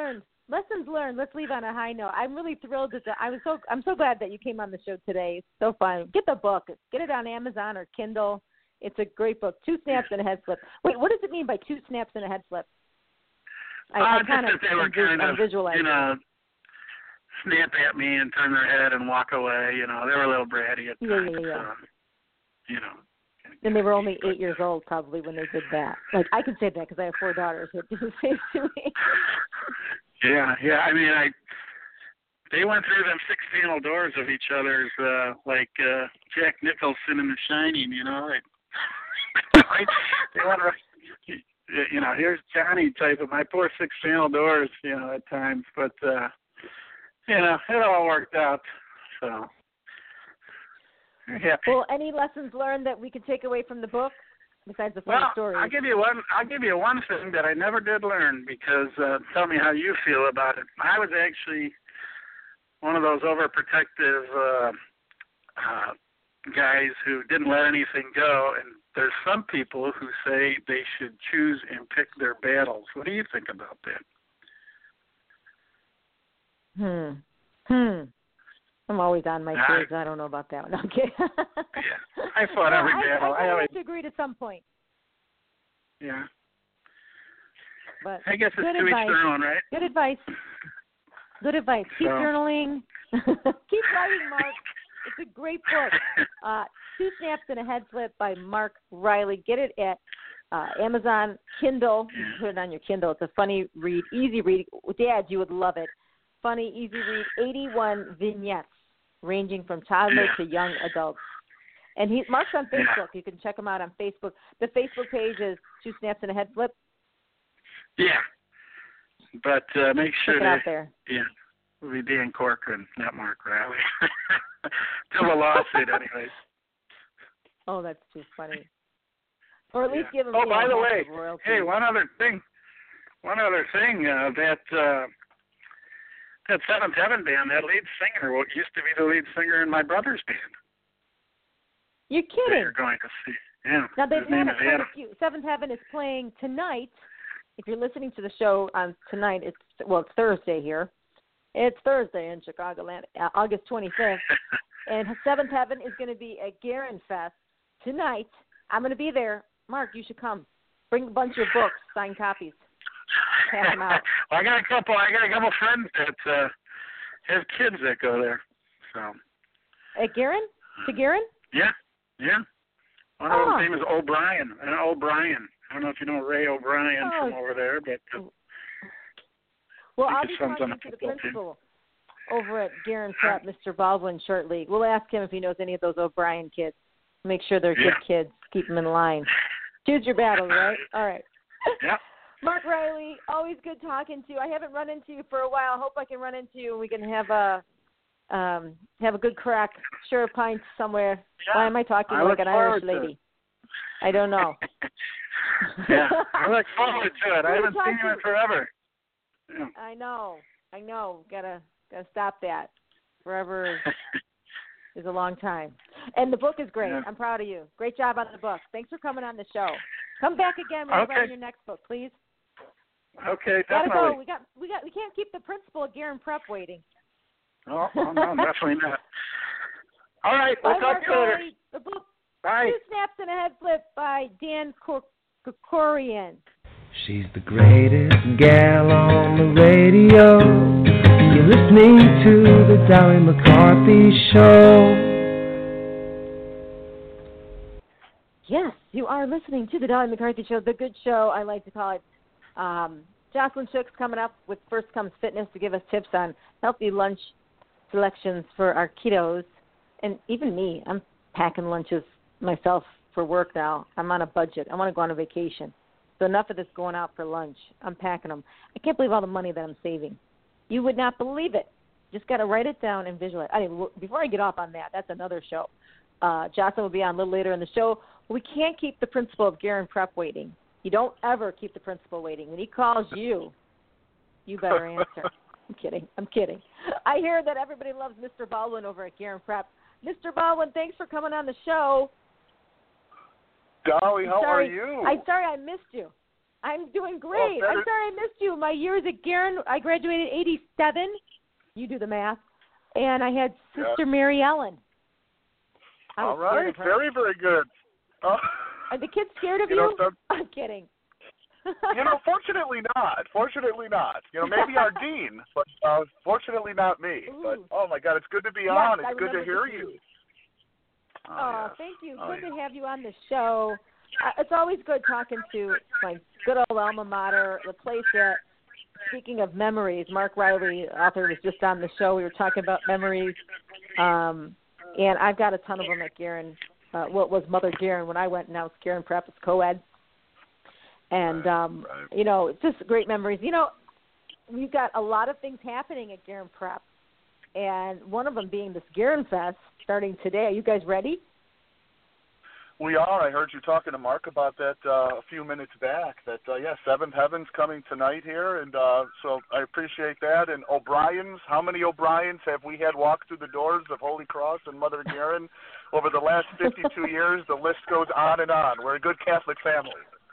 lessons learned. Let's leave on a high note. I'm really thrilled that the, I was so I'm so glad that you came on the show today. It's so fun. Get the book. Get it on Amazon or Kindle. It's a great book. Two snaps and a head flip. Wait, what does it mean by two snaps and a head flip? I, uh, I just kind that of they were kind of, you know, snap at me and turn their head and walk away. You know, they were a little bratty at yeah, times. Yeah, yeah, yeah. So, you know. And they were only eight years old probably when they did that. Like, I can say that because I have four daughters that do the same to me. Yeah, yeah. I mean, I they went through them six-panel doors of each other's, uh, like uh, Jack Nicholson in The Shining, you know. They, they went right, you know, here's Johnny type of my poor six-panel doors, you know, at times. But, uh, you know, it all worked out, so. Yeah. Well, any lessons learned that we could take away from the book besides the funny well, stories? I'll give you one. I'll give you one thing that I never did learn because uh, tell me how you feel about it. I was actually one of those overprotective uh, uh, guys who didn't let anything go, and there's some people who say they should choose and pick their battles. What do you think about that? Hmm. Hmm. I'm always on my toes. I don't know about that one. Okay. Yeah, I fought every well, battle. I, I, I always have to agree to some point. Yeah. But I guess it's good to advice. each their own, right? Good advice. Good advice. Keep So. journaling. Keep writing, Mark. It's a great book. Uh, Two Snaps and a Head Flip by Mark Riley. Get it at uh, Amazon, Kindle. You can put it on your Kindle. It's a funny read, easy read. Dad, you would love it. Funny, easy read, eighty-one vignettes ranging from toddler yeah. to young adults. And he Mark's on Facebook. Yeah. You can check him out on Facebook. The Facebook page is Two Snaps and a Head Flip. Yeah. But uh, make sure Check it to, out there. yeah, it'll be Dan Corcoran, not Mark Riley. Till a lawsuit, anyways. Oh, that's too funny. Or at least yeah. give him. Oh, you know, by the half way, of royalties. hey, one other thing. One other thing uh, that uh, that Seventh Heaven band, that lead singer, what used to be the lead singer in my brother's band. You're That kidding. you're going to see. Yeah. Now they've His name had is quite Adam. a few. Seventh Heaven is playing tonight. If you're listening to the show on tonight, it's well, it's Thursday here. It's Thursday in Chicagoland, uh, August twenty-fifth, and Seventh Heaven is going to be at Garin Fest tonight. I'm going to be there. Mark, you should come. Bring a bunch of books, signed copies. Pass them out. Well, I got a couple. I got a couple friends that uh, have kids that go there. So. At Garin? To Garin? Yeah, yeah. One of Oh. them's name is O'Brien. And O'Brien. I don't know if you know Ray O'Brien Oh. from over there, but uh, Well, I think I'll his be son's on talking the to the football team. principal over at Garin Prep, Mister Baldwin, shortly. We'll ask him if he knows any of those O'Brien kids. Make sure they're Yeah. good kids. Keep them in line. Choose your battles, right? All right. Yeah. Mark Riley, always good talking to you. I haven't run into you for a while. Hope I can run into you and we can have a um, have a good crack. Sure, a pint somewhere. Yeah. Why am I talking I like look an Irish forward to lady? I don't know. Yeah, I look forward to it. I We'll haven't talk seen you to- in forever. Yeah. I know. I know. Gotta gotta stop that. Forever is, is a long time. And the book is great. Yeah. I'm proud of you. Great job on the book. Thanks for coming on the show. Come back again when Okay. you're on your next book, please. Okay, Gotta definitely. go. We got we got we can't keep the principal at Garin Prep waiting. Oh, oh, no, definitely not. All right, we'll Bye, talk Mark to you later. Riley. The book Bye. Two Snaps and a Head Flip by Dan Kokorian. She's the greatest gal on the radio. You're listening to the Dolly McCarthy Show. Yes, you are listening to the Dolly McCarthy Show, the good show, I like to call it. Um, Jocelyn Shook's coming up with First Comes Fitness to give us tips on healthy lunch selections for our kiddos. And even me, I'm packing lunches myself for work now. I'm on a budget. I want to go on a vacation. So enough of this going out for lunch. I'm packing them. I can't believe all the money that I'm saving. You would not believe it. Just got to write it down and visualize. I mean, before I get off on that, that's another show. Uh, Jocelyn will be on a little later in the show. We can't keep the principal of Garin Prep waiting. You don't ever keep the principal waiting. When he calls you, you better answer. I'm kidding. I'm kidding. I hear that everybody loves Mister Baldwin over at Garin Prep. Mister Baldwin, thanks for coming on the show. Dolly, how sorry, are you? I'm sorry I missed you. I'm doing great. Oh, I'm is... sorry I missed you. My years at Guerin, I graduated eighty-seven. You do the math. And I had Sister yes. Mary Ellen. I All right. Very, very good. Uh, Are the kids scared of you? you? Know, some... I'm kidding. You know, fortunately not. Fortunately not. You know, maybe our dean, but uh, fortunately not me. Ooh. But, oh, my God, it's good to be yes, on. It's I good to hear you. Oh, oh yes. thank you. Oh, good yeah. to have you on the show. Uh, it's always good talking to my good old alma mater, the place that, speaking of memories, Mark Riley, author, was just on the show. We were talking about memories, um, and I've got a ton of them at Guerin. Uh, what well, was Mother Guerin when I went, and now it's Guerin Prep. It's co-ed. And, right, um, right. you know, it's just great memories. You know, we've got a lot of things happening at Guerin Prep, and one of them being this Guerin Fest starting today. Are you guys ready? We are. I heard you talking to Mark about that uh, a few minutes back. That, uh, yeah, Seventh Heaven's coming tonight here, and uh, so I appreciate that. And O'Brien's, how many O'Brien's have we had walk through the doors of Holy Cross and Mother Guerin over the last fifty-two years? The list goes on and on. We're a good Catholic family.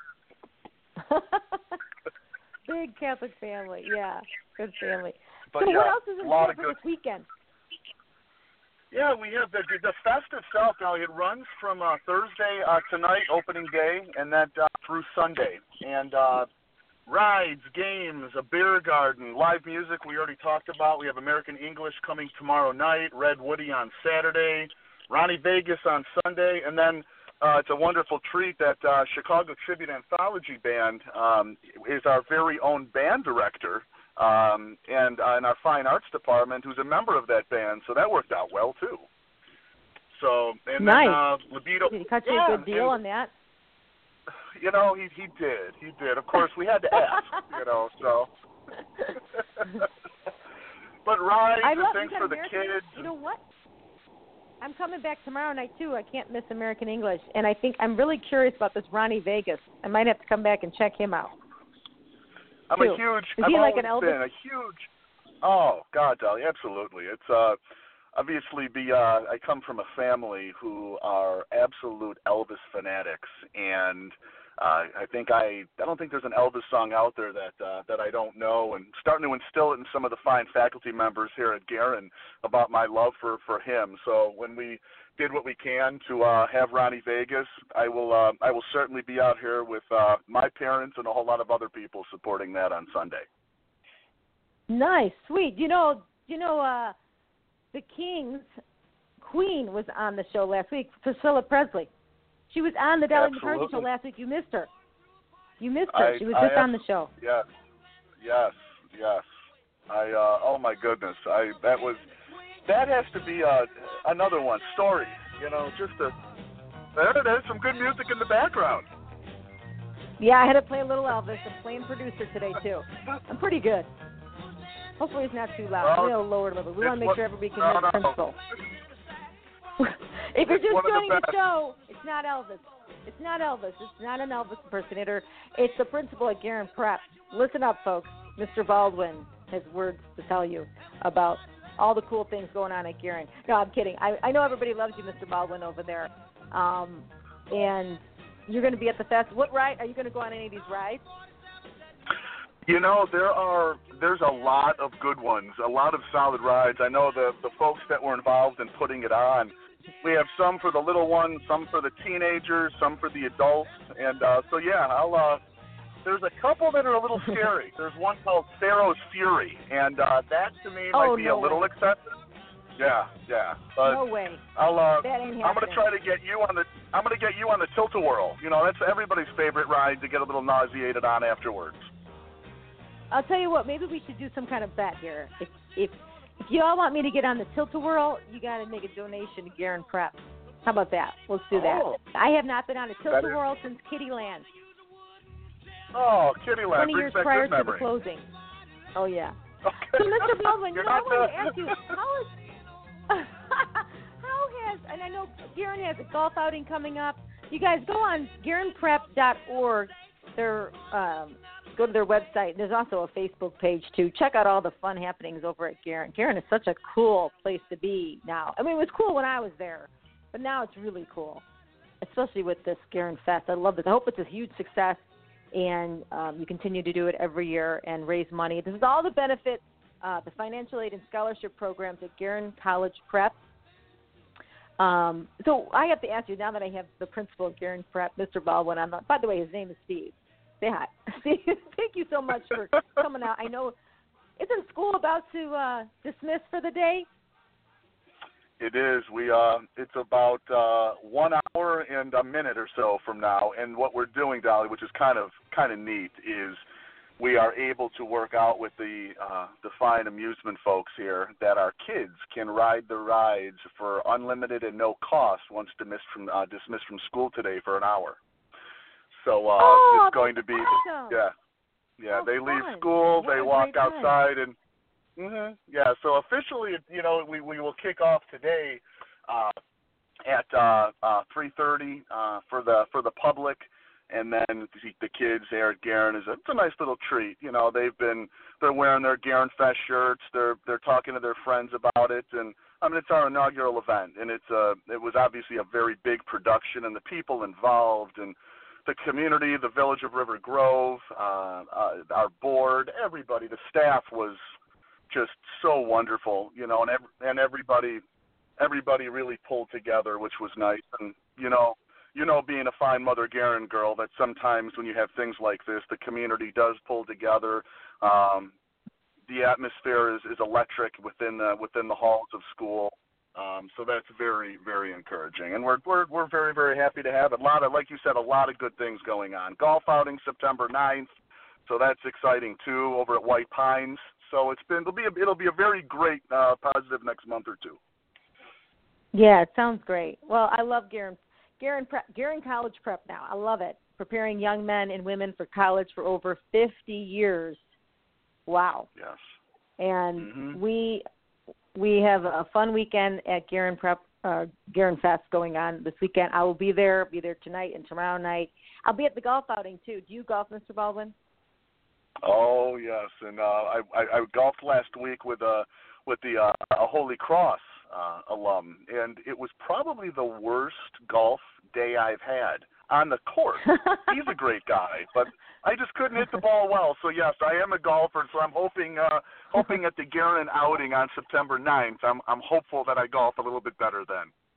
Big Catholic family, yeah, good family. But so yeah, what else is in store for good... this weekend? Yeah, we have the the fest itself now. It runs from uh, Thursday uh, tonight, opening day, and that uh, through Sunday. And uh, rides, games, a beer garden, live music. We already talked about. We have American English coming tomorrow night. Red Woody on Saturday. Ronnie Vegas on Sunday, and then. Uh, it's a wonderful treat that uh, Chicago Tribute Anthology Band um, is our very own band director um, and uh, in our fine arts department who's a member of that band, so that worked out well, too. So, and nice. then uh, Libido. Did he cut you yeah, a good deal on that? You know, he he did. He did. Of course, we had to ask, you know, so. But rides I and love, things for the American, kids. You know what? I'm coming back tomorrow night, too. I can't miss American English. And I think I'm really curious about this Ronnie Vegas. I might have to come back and check him out. I'm too. a huge, Is I've he like always an Elvis? been a huge, oh, God, Dolly, absolutely. It's, uh, obviously, the, uh, I come from a family who are absolute Elvis fanatics, and uh, I think I, I don't think there's an Elvis song out there that uh, that I don't know, and starting to instill it in some of the fine faculty members here at Guerin about my love for, for him. So when we did what we can to uh, have Ronnie Vegas, I will uh, I will certainly be out here with uh, my parents and a whole lot of other people supporting that on Sunday. Nice, sweet. You know, you know, uh, the Kings Queen was on the show last week. Priscilla Presley. She was on the Dolly McCarthy show last week. You missed her. You missed her. I, she was I just on the show. Yes, yes, yes. I uh, oh my goodness. I that was that has to be uh, another one. Story. You know, just a there it is. Some good music in the background. Yeah, I had to play a little Elvis. I'm playing producer today too. I'm pretty good. Hopefully it's not too loud. Well, I'm going to lower it a little bit. We want to make what, sure everybody can no, hear the no. principal. If you're It's just one of the joining the, best. show, it's not Elvis. It's not Elvis. It's not an Elvis impersonator. It's the principal at Guerin Prep. Listen up, folks. Mister Baldwin has words to tell you about all the cool things going on at Guerin. No, I'm kidding. I, I know everybody loves you, Mister Baldwin, over there. Um, and you're going to be at the fest. What ride? Are you going to go on any of these rides? You know, there are there's a lot of good ones, a lot of solid rides. I know the the folks that were involved in putting it on. We have some for the little ones, some for the teenagers, some for the adults, and uh, so yeah, I'll. Uh, there's a couple that are a little scary. There's one called Pharaoh's Fury, and uh, that to me might oh, be no a little way. excessive. Yeah, yeah. But no way. I'll. Uh, that ain't I'm going to happening. try to get you on the. I'm going to get you on the Tilt-A-Whirl. You know, that's everybody's favorite ride to get a little nauseated on afterwards. I'll tell you what, maybe we should do some kind of bet here. If if if you all want me to get on the Tilt-A-Whirl, you got to make a donation to Guerin Prep. How about that? Let's do that. Oh. I have not been on a Tilt-A-Whirl since Kittyland. Oh, Kittyland twenty brings years back prior good to the memory. closing. Oh, yeah. Okay. So, Mister Baldwin, you You're know, I not wanted the- to ask you, how is, how has, and I know Guerin has a golf outing coming up. You guys go on Guerin Prep dot org. They're, um, go to their website. There's also a Facebook page, too. Check out all the fun happenings over at Guerin. Guerin is such a cool place to be now. I mean, it was cool when I was there, but now it's really cool, especially with this Guerin Fest. I love it. I hope it's a huge success. and um, you continue to do it every year and raise money. This is all the benefits, uh, the financial aid and scholarship programs at Guerin College Prep. Um, so I have to ask you, now that I have the principal of Guerin Prep, Mister Baldwin, on the, by the way, his name is Steve. Say hi. Steve, thank you so much for coming out. I know, isn't school about to uh, dismiss for the day? It is. We uh, it's about uh, one hour and a minute or so from now, and what we're doing, Dolly, which is kind of kind of neat, is we are able to work out with the uh, the fine amusement folks here that our kids can ride the rides for unlimited and no cost once dismissed from uh, dismissed from school today for an hour. So uh, oh, it's going to be awesome. yeah yeah oh, they fun. leave school, what they walk outside time. and. Mm-hmm. Yeah, so officially, you know, we, we will kick off today uh, at uh, uh, three thirty uh, for the for the public, and then the, the kids there at Guerin is a, it's a nice little treat. You know, they've been they're wearing their Guerin Fest shirts, they're they're talking to their friends about it, and I mean it's our inaugural event, and it's a it was obviously a very big production, and the people involved and the community, the village of River Grove, uh, uh, our board, everybody, the staff was just so wonderful, you know, and every, and everybody, everybody really pulled together, which was nice. And you know, you know, being a fine Mother Guerin girl, that sometimes when you have things like this, the community does pull together. Um, the atmosphere is, is electric within the within the halls of school, um, so that's very very encouraging. And we're we're we're very very happy to have it. A lot of, like you said, a lot of good things going on. Golf outing September ninth, so that's exciting too over at White Pines. So it's been it'll be a, it'll be a very great uh, positive next month or two. Yeah, it sounds great. Well, I love Guerin Guerin Prep, Guerin College Prep now. I love it. Preparing young men and women for college for over fifty years. Wow. Yes. And mm-hmm. we we have a fun weekend at Guerin Prep uh, Guerin Fest going on this weekend. I will be there. Be there tonight and tomorrow night. I'll be at the golf outing too. Do you golf, Mister Baldwin? Oh yes, and uh, I, I I golfed last week with a with the uh, a Holy Cross uh, alum, and it was probably the worst golf day I've had on the course. He's a great guy, but I just couldn't hit the ball well. So yes, I am a golfer. So I'm hoping uh, hoping at the Guerin outing on September ninth. I'm I'm hopeful that I golf a little bit better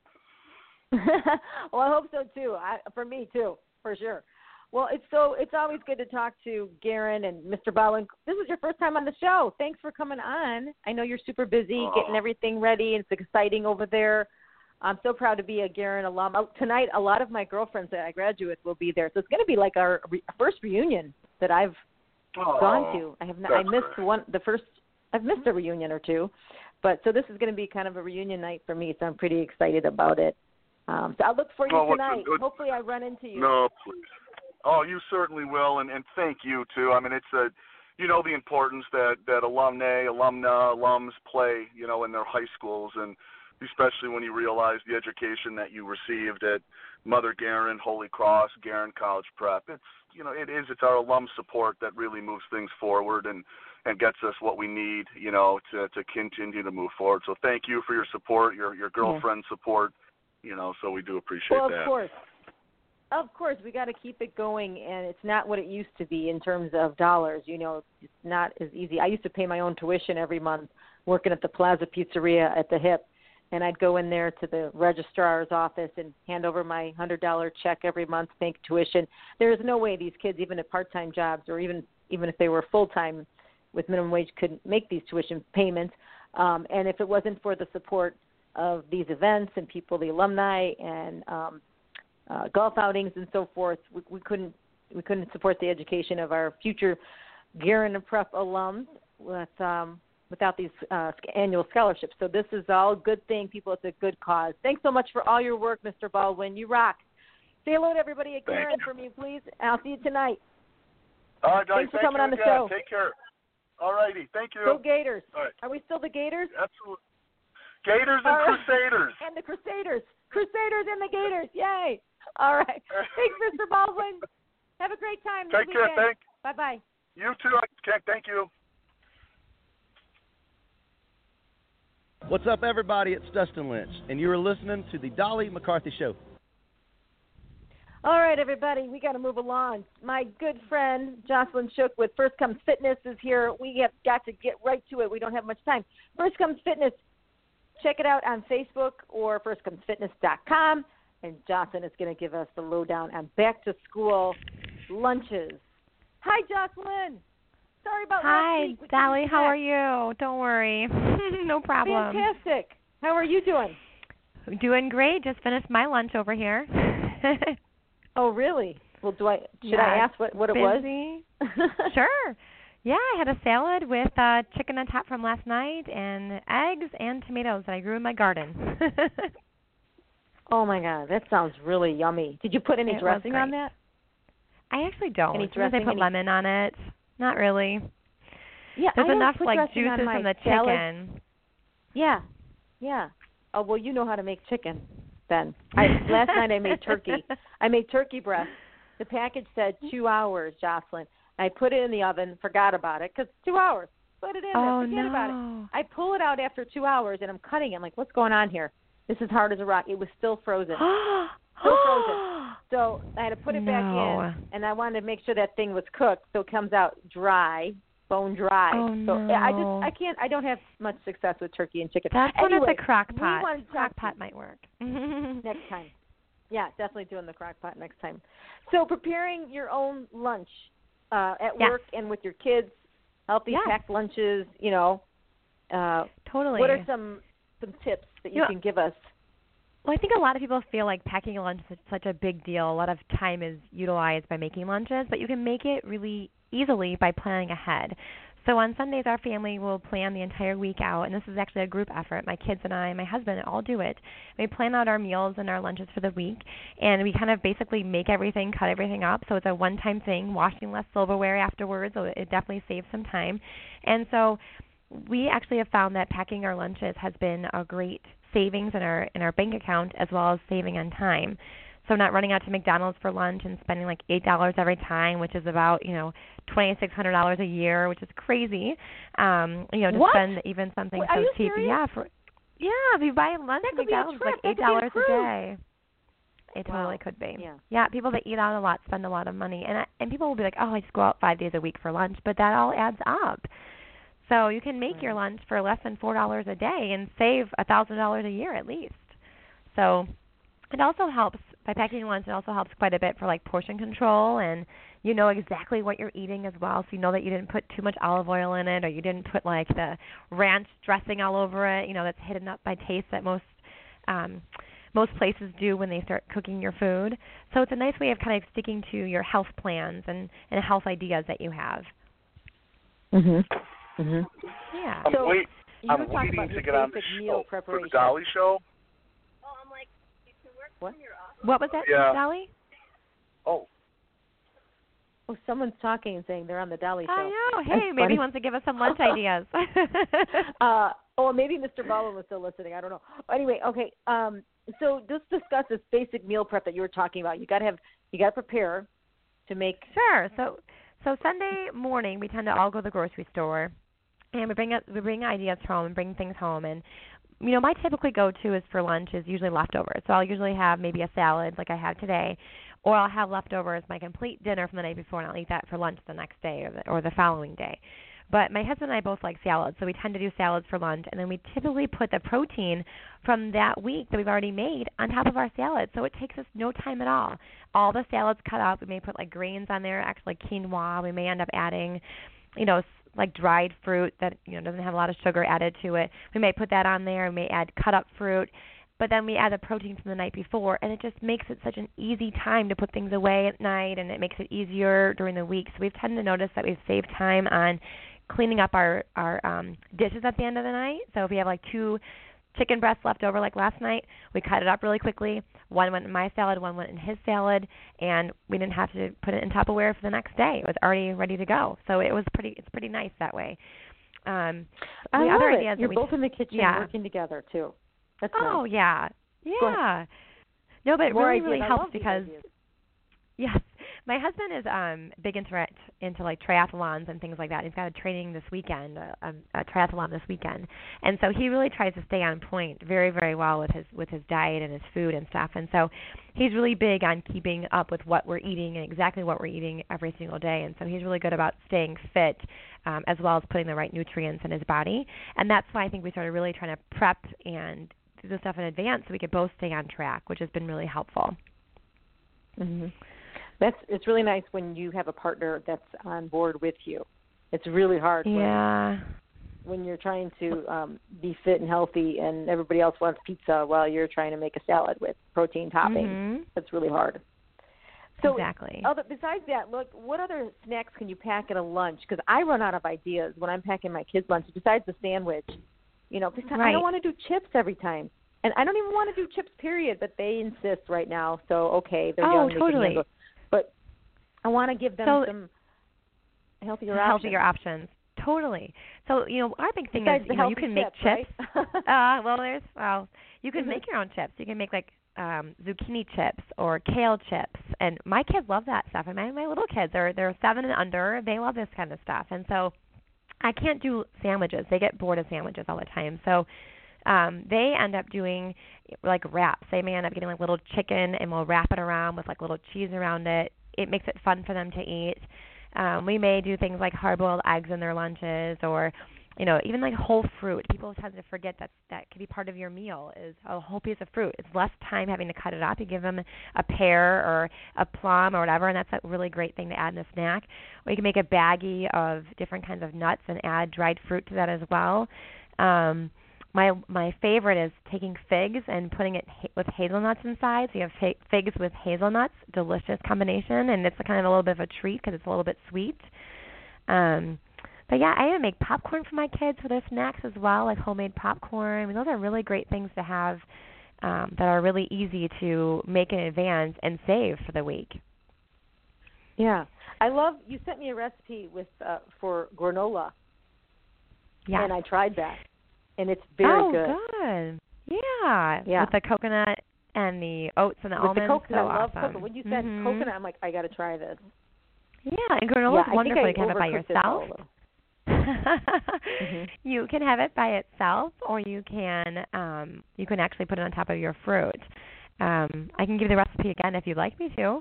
then. Well, I hope so too. I, for me too, for sure. Well, it's so it's always good to talk to Guerin and Mister Baldwin. This is your first time on the show. Thanks for coming on. I know you're super busy oh. getting everything ready. It's exciting over there. I'm so proud to be a Guerin alum. Oh, tonight, a lot of my girlfriends that I graduate with will be there, so it's going to be like our re- first reunion that I've oh, gone to. I have not, I missed great. one the first. I've missed a reunion or two, but so this is going to be kind of a reunion night for me. So I'm pretty excited about it. Um, so I'll look for you well, tonight. Good. Hopefully, I run into you. No, please. Oh, you certainly will, and, and thank you, too. I mean, it's a, you know, the importance that, that alumni, alumna, alums play, you know, in their high schools, and especially when you realize the education that you received at Mother Guerin, Holy Cross, Guerin College Prep. It's, you know, it is, it's our alum support that really moves things forward and, and gets us what we need, you know, to, to continue to move forward. So thank you for your support, your, your girlfriend's yeah. support, you know, so we do appreciate well, that. Of course. Of course, we got to keep it going, and it's not what it used to be in terms of dollars. You know, it's not as easy. I used to pay my own tuition every month working at the Plaza Pizzeria at the H I P, and I'd go in there to the registrar's office and hand over my one hundred dollars check every month, thank tuition. There is no way these kids, even at part-time jobs or even even if they were full-time with minimum wage, could make these tuition payments. Um, and if it wasn't for the support of these events and people, the alumni and um, Uh, golf outings and so forth, we, we couldn't we couldn't support the education of our future Guerin and Prep alums with um, without these uh, annual scholarships. So this is all a good thing, people. It's a good cause. Thanks so much for all your work, Mister Baldwin. You rock. Say hello to everybody at Guerin for me, please. I'll see you tonight. All right, guys. Thanks for coming on the again. show. Take care. All righty. Thank you. Go Gators. All right. Are we still the Gators? Absolutely. Gators and right. Crusaders. And the Crusaders. Crusaders and the Gators. Yay. All right. Thanks, Mister Baldwin. Have a great time. Take care. Thank Bye-bye. You too. Thank you. What's up, everybody? It's Dustin Lynch, and you are listening to the Dolly McCarthy Show. All right, everybody, we got to move along. My good friend Jocelyn Shook with First Comes Fitness is here. We have got to get right to it. We don't have much time. First Comes Fitness, check it out on Facebook or first comes fitness dot com. And Jocelyn is going to give us the lowdown on back-to-school lunches. Hi, Jocelyn. Sorry about Hi, last week. We Sally. couldn't How are connect. you? Don't worry. No problem. Fantastic. How are you doing? Doing great. Just finished my lunch over here. Oh, really? Well, do I? Should Yeah, I ask what, what it busy. was? Sure. Yeah, I had a salad with uh, chicken on top from last night and eggs and tomatoes that I grew in my garden. Oh, my God. That sounds really yummy. Did you put any It was dressing on great. that? I actually don't. Any Sometimes I dressing, put any- lemon on it. Not really. Yeah, There's I don't enough put like dressing on juices my from the salad. chicken. Yeah, yeah. Oh, well, you know how to make chicken, then. I, last night I made turkey. I made turkey breast. The package said two hours, Jocelyn. I put it in the oven, forgot about it, because two hours. Put it in Oh, there, forget no. about it. I pull it out after two hours, and I'm cutting it. I'm like, what's going on here? This is hard as a rock. It was still frozen. Still frozen. So I had to put it back No. in, and I wanted to make sure that thing was cooked, so it comes out dry, bone dry. Oh, so I just no. I can't I don't have much success with turkey and chicken. That's anyway, when it's a crock we pot. wanted to Crock talk- pot might work. next time. Yeah, definitely doing the crock pot next time. So preparing your own lunch uh, at Yes. work and with your kids, healthy Yes. packed lunches. You know, uh, Totally. what are some some tips that you Yeah. can give us? Well, I think a lot of people feel like packing a lunch is such a big deal. A lot of time is utilized by making lunches, but you can make it really easily by planning ahead. So on Sundays, our family will plan the entire week out, and this is actually a group effort. My kids and I and my husband all do it. We plan out our meals and our lunches for the week, and we kind of basically make everything, cut everything up. So it's a one-time thing, washing less silverware afterwards, so it definitely saves some time. And so we actually have found that packing our lunches has been a great savings in our in our bank account as well as saving on time. So not running out to McDonald's for lunch and spending like eight dollars every time, which is about, you know, twenty six hundred dollars a year, which is crazy. Um, you know, to What? spend even something Wait, so are you cheap. serious? Yeah, for yeah, if you buy lunch That at could be a McDonald's, it's like trip. That eight could be a dollars a cruise. day. It Wow. totally could be. Yeah. Yeah, people that eat out a lot spend a lot of money, and I, and people will be like, oh, I just go out five days a week for lunch, but that all adds up. So you can make your lunch for less than four dollars a day and save a thousand dollars a year at least. So it also helps by packing your lunch. It also helps quite a bit for like portion control, and you know exactly what you're eating as well. So you know that you didn't put too much olive oil in it, or you didn't put like the ranch dressing all over it. You know, that's hidden up by taste that most um, most places do when they start cooking your food. So it's a nice way of kind of sticking to your health plans and, and health ideas that you have. Mhm. Mhm. Yeah. I'm, So wait, you I'm were talking waiting about to your get on the basic show meal for the preparation. Dolly Show. What? What was that, Yeah. Dolly? Oh, Oh, someone's talking and saying they're on the Dolly Show. I know. That's Hey, maybe funny. he wants to give us some lunch ideas. uh, oh, maybe Mister Baldwin was still listening. I don't know. Anyway, okay. Um, so let's discuss this basic meal prep that you were talking about. You got to have, you got to prepare to make. Sure. So, so Sunday morning we tend to all go to the grocery store, and we bring up, we bring ideas home and bring things home. And you know, my typically go-to is for lunch is usually leftovers. So I'll usually have maybe a salad like I have today, or I'll have leftovers my complete dinner from the night before, and I'll eat that for lunch the next day or the, or the following day. But my husband and I both like salads, so we tend to do salads for lunch, and then we typically put the protein from that week that we've already made on top of our salad, so it takes us no time at all. All the salads cut up. We may put like grains on there, actually quinoa. We may end up adding, you know, like dried fruit that, you know, doesn't have a lot of sugar added to it. We may put that on there. We may add cut up fruit. But then we add the protein from the night before, and it just makes it such an easy time to put things away at night, and it makes it easier during the week. So we've tended to notice that we've saved time on cleaning up our, our um, dishes at the end of the night. So if we have like two chicken breasts left over like last night, we cut it up really quickly. One went in my salad, one went in his salad, and we didn't have to put it in Tupperware for the next day. It was already ready to go. So it was pretty. It's pretty nice that way. Um, I the love other it. ideas You're that we both in the kitchen yeah. working together too. That's oh nice. yeah, Go yeah. No, but it More really ideas. really I helps love these because ideas. yes, My husband is um big into into like triathlons and things like that. He's got a training this weekend, a, a, a triathlon this weekend, and so he really tries to stay on point very, very well with his with his diet and his food and stuff. And so he's really big on keeping up with what we're eating and exactly what we're eating every single day. And so he's really good about staying fit, um, as well as putting the right nutrients in his body. And that's why I think we started really trying to prep and do this stuff in advance so we could both stay on track, which has been really helpful. Mm-hmm. That's it's really nice when you have a partner that's on board with you. It's really hard yeah. when, when you're trying to um, be fit and healthy and everybody else wants pizza while you're trying to make a salad with protein toppings. Mm-hmm. It's really hard. So exactly. Other, besides that, look, what other snacks can you pack at a lunch? Because I run out of ideas when I'm packing my kids' lunch. Besides the sandwich, you know, because right. I don't want to do chips every time. And I don't even want to do chips, period, but they insist right now. So, okay, they're oh, young. totally. They can handle. But I want to give them so, some healthier healthier options. options. Totally. So, you know, our big thing Besides is, the you know, you can chips, make chips. Right? uh, well, there's, well, you can make your own chips. You can make, like, um, zucchini chips or kale chips. And my kids love that stuff. And my, my little kids, are they're seven and under. They love this kind of stuff. And so I can't do sandwiches. They get bored of sandwiches all the time. So um, they end up doing, like, wraps. They may end up getting, like, little chicken, and we'll wrap it around with, like, little cheese around it. It makes it fun for them to eat. Um, we may do things like hard-boiled eggs in their lunches, or, you know, even like whole fruit. People tend to forget that that could be part of your meal, is a whole piece of fruit. It's less time having to cut it up. You give them a pear or a plum or whatever, and that's a really great thing to add in a snack. Or you can make a baggie of different kinds of nuts and add dried fruit to that as well. Um, My my favorite is taking figs and putting it ha- with hazelnuts inside. So you have fa- figs with hazelnuts, delicious combination, and it's a kind of a little bit of a treat because it's a little bit sweet. Um, but yeah, I even make popcorn for my kids for their snacks as well, like homemade popcorn. I mean, those are really great things to have um, that are really easy to make in advance and save for the week. Yeah, I love. You sent me a recipe with uh, for granola. Yeah, and I tried that. And it's very oh, good. good. Yeah. Yeah. With the coconut and the oats and the With almonds. the coconut, so I love awesome. coconut. When you said mm-hmm. coconut, I'm like, I got to try this. Yeah, and granola yeah, is wonderful. I You can have it by yourself. mm-hmm. You can have it by itself, or you can um, you can actually put it on top of your fruit. Um, I can give you the recipe again if you'd like me to.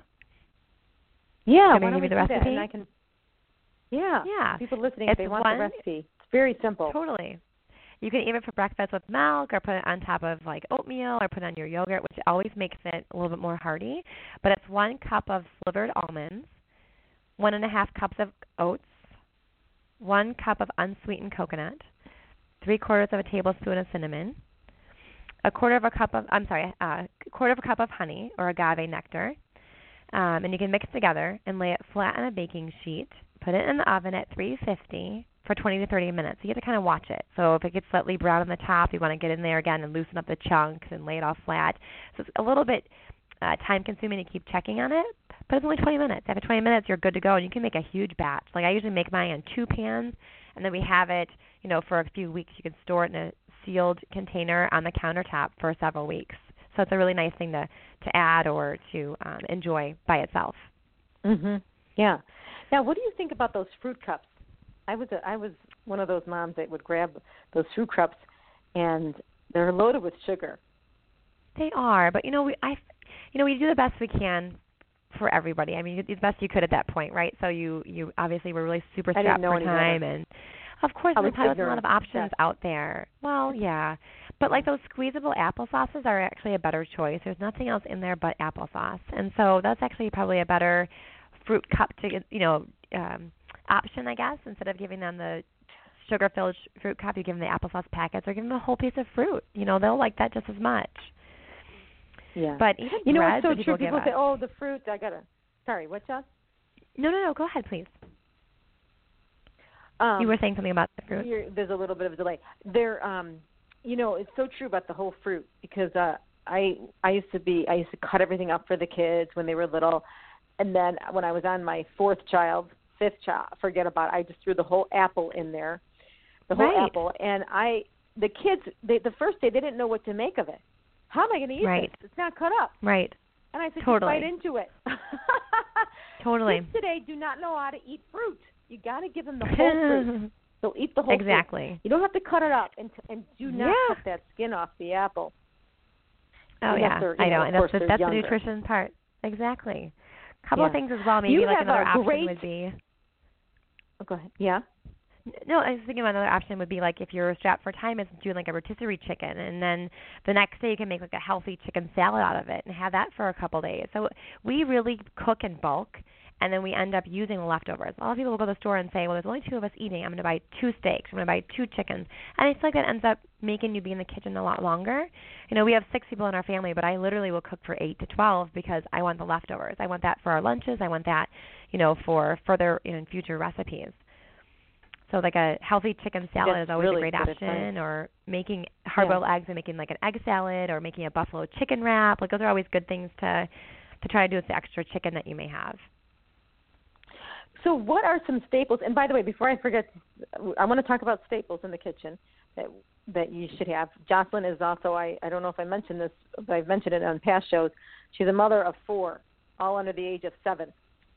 Yeah, can why I don't give we you the do recipe? that? And I can. Yeah. Yeah. People listening, it's if they want one, the recipe. It's very simple. Totally. You can eat it for breakfast with milk, or put it on top of like oatmeal, or put it on your yogurt, which always makes it a little bit more hearty. But it's one cup of slivered almonds, one and a half cups of oats, one cup of unsweetened coconut, three quarters of a tablespoon of cinnamon, a quarter of a cup of I'm sorry, uh, a quarter of a cup of honey or agave nectar, um, and you can mix it together and lay it flat on a baking sheet. Put it in the oven at three fifty for twenty to thirty minutes. You have to kind of watch it. So if it gets slightly brown on the top, you want to get in there again and loosen up the chunks and lay it all flat. So it's a little bit uh, time-consuming to keep checking on it, but it's only twenty minutes. After twenty minutes, you're good to go, and you can make a huge batch. Like I usually make mine in two pans, and then we have it, you know, for a few weeks. You can store it in a sealed container on the countertop for several weeks. So it's a really nice thing to, to add or to um, enjoy by itself. Mhm. Yeah. Now, what do you think about those fruit cups? I was a, I was one of those moms that would grab those fruit cups, and they're loaded with sugar. They are, but you know we I, you know we do the best we can for everybody. I mean, you did the best you could at that point, right? So you you obviously were really super strapped for time, and of course there's a lot of options yes. out there. Well, yeah, but like those squeezable applesauces are actually a better choice. There's nothing else in there but applesauce, and so that's actually probably a better fruit cup to you know. Um, option, I guess. Instead of giving them the sugar-filled sh- fruit cup, you give them the applesauce packets, or give them a whole piece of fruit. You know, they'll like that just as much. Yeah. But even you know, bread, it's so people true. People give say, us. "Oh, the fruit, I gotta." Sorry, what's up? No, no, no. Go ahead, please. Um, you were saying something about the fruit. You're, there's a little bit of a delay. There, um, you know, it's so true about the whole fruit because uh, I I used to be I used to cut everything up for the kids when they were little, and then when I was on my fourth child. Fifth child, forget about it. I just threw the whole apple in there, the whole right. apple, and I, the kids, they, the first day they didn't know what to make of it. How am I going to eat right. this? It's not cut up. Right. And I said, totally. just bite into it. Totally. Kids today do not know how to eat fruit. You got to give them the whole fruit. So eat the whole exactly. fruit. You don't have to cut it up, and and do not yeah. cut that skin off the apple. Oh yeah, I know, and that's the, that's younger. the nutrition part. Exactly. A couple yeah. of things as well. Maybe you like have another a option great... would be. Oh, go ahead. Yeah. No, I was thinking about another option would be like if you're strapped for time, is doing like a rotisserie chicken, and then the next day you can make like a healthy chicken salad out of it and have that for a couple days. So we really cook in bulk, and then we end up using the leftovers. A lot of people will go to the store and say, well, there's only two of us eating. I'm going to buy two steaks. I'm going to buy two chickens. And I feel like that ends up making you be in the kitchen a lot longer. You know, we have six people in our family, but I literally will cook for eight to twelve because I want the leftovers. I want that for our lunches. I want that, you know, for further, you know, in future recipes. So like a healthy chicken salad That's is always really a great good option, advice. or making hard-boiled yeah. eggs and making like an egg salad, or making a buffalo chicken wrap. Like those are always good things to to try to do with the extra chicken that you may have. So what are some staples? And by the way, before I forget, I want to talk about staples in the kitchen that that you should have. Jocelyn is also, I, I don't know if I mentioned this, but I've mentioned it on past shows. She's a mother of four, all under the age of seven.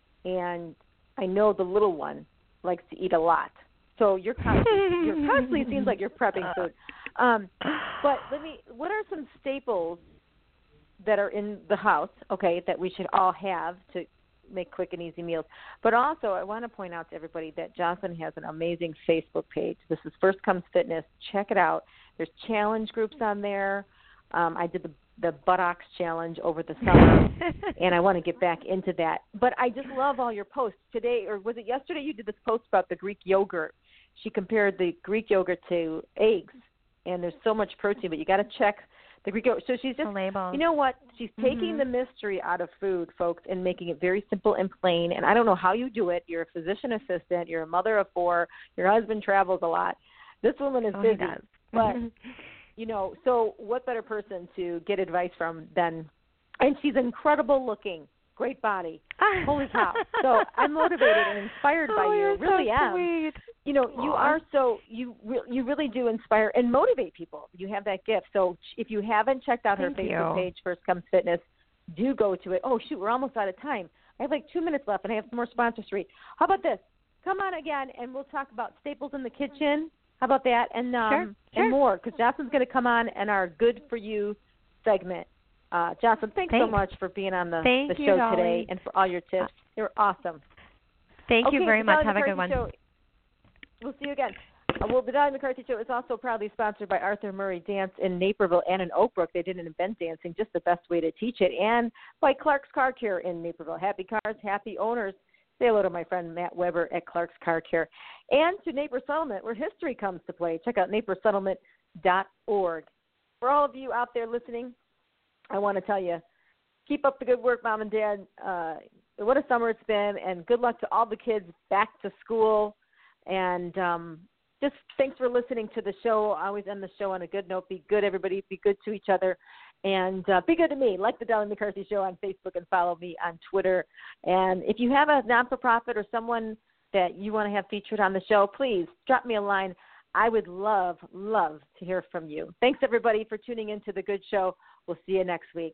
And I know the little one likes to eat a lot. So you're constantly, you're constantly seems like you're prepping food. Um, but let me, what are some staples that are in the house, okay, that we should all have to make quick and easy meals? But also, I want to point out to everybody that Jocelyn has an amazing Facebook page. This is First Comes Fitness. Check it out. There's challenge groups on there. Um, I did the the buttocks challenge over the summer, and I want to get back into that. But I just love all your posts. Today, or was it yesterday, you did this post about the Greek yogurt. She compared the Greek yogurt to eggs, and there's so much protein, but you got to check the Greek yogurt. So she's just, you know what? She's taking mm-hmm. the mystery out of food, folks, and making it very simple and plain. And I don't know how you do it. You're a physician assistant. You're a mother of four. Your husband travels a lot. This woman is oh, busy. He does. But, you know, so what better person to get advice from than, and she's incredible looking, great body. Holy cow. So I'm motivated and inspired oh, by you. You're really so am. Sweet. You know, Aww. you are so, you re- you really do inspire and motivate people. You have that gift. So if you haven't checked out her Thank Facebook you. page, First Comes Fitness, do go to it. Oh, shoot, we're almost out of time. I have like two minutes left, and I have some more sponsors to read. How about this? Come on again, and we'll talk about staples in the kitchen. How about that? And um, sure, sure. and more, because Jocelyn's going to come on in our Good For You segment. Uh, Jocelyn, thanks, thanks so much for being on the, Thank the you, show Dolly. today and for all your tips. You're awesome. Thank okay, you very much. Dolly Have McCarthy a good one. Show. We'll see you again. Uh, well, the Dolly McCarthy Show is also proudly sponsored by Arthur Murray Dance in Naperville and in Oak Brook. They did an event dancing, just the best way to teach it, and by Clark's Car Care in Naperville. Happy cars, happy owners. Say hello to my friend Matt Weber at Clark's Car Care. And to Naper Settlement, where history comes to play. Check out naper settlement dot org. For all of you out there listening, I want to tell you, keep up the good work, Mom and Dad. Uh, what a summer it's been, and good luck to all the kids back to school. And um, just thanks for listening to the show. I always end the show on a good note. Be good, everybody. Be good to each other. And uh, be good to me. Like the Dolly McCarthy Show on Facebook and follow me on Twitter. And if you have a non-for-profit or someone that you want to have featured on the show, please drop me a line. I would love, love to hear from you. Thanks, everybody, for tuning into The Good Show. We'll see you next week.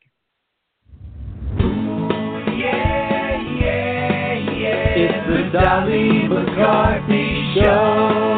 Yeah, yeah, yeah. It's the Dolly McCarthy Show.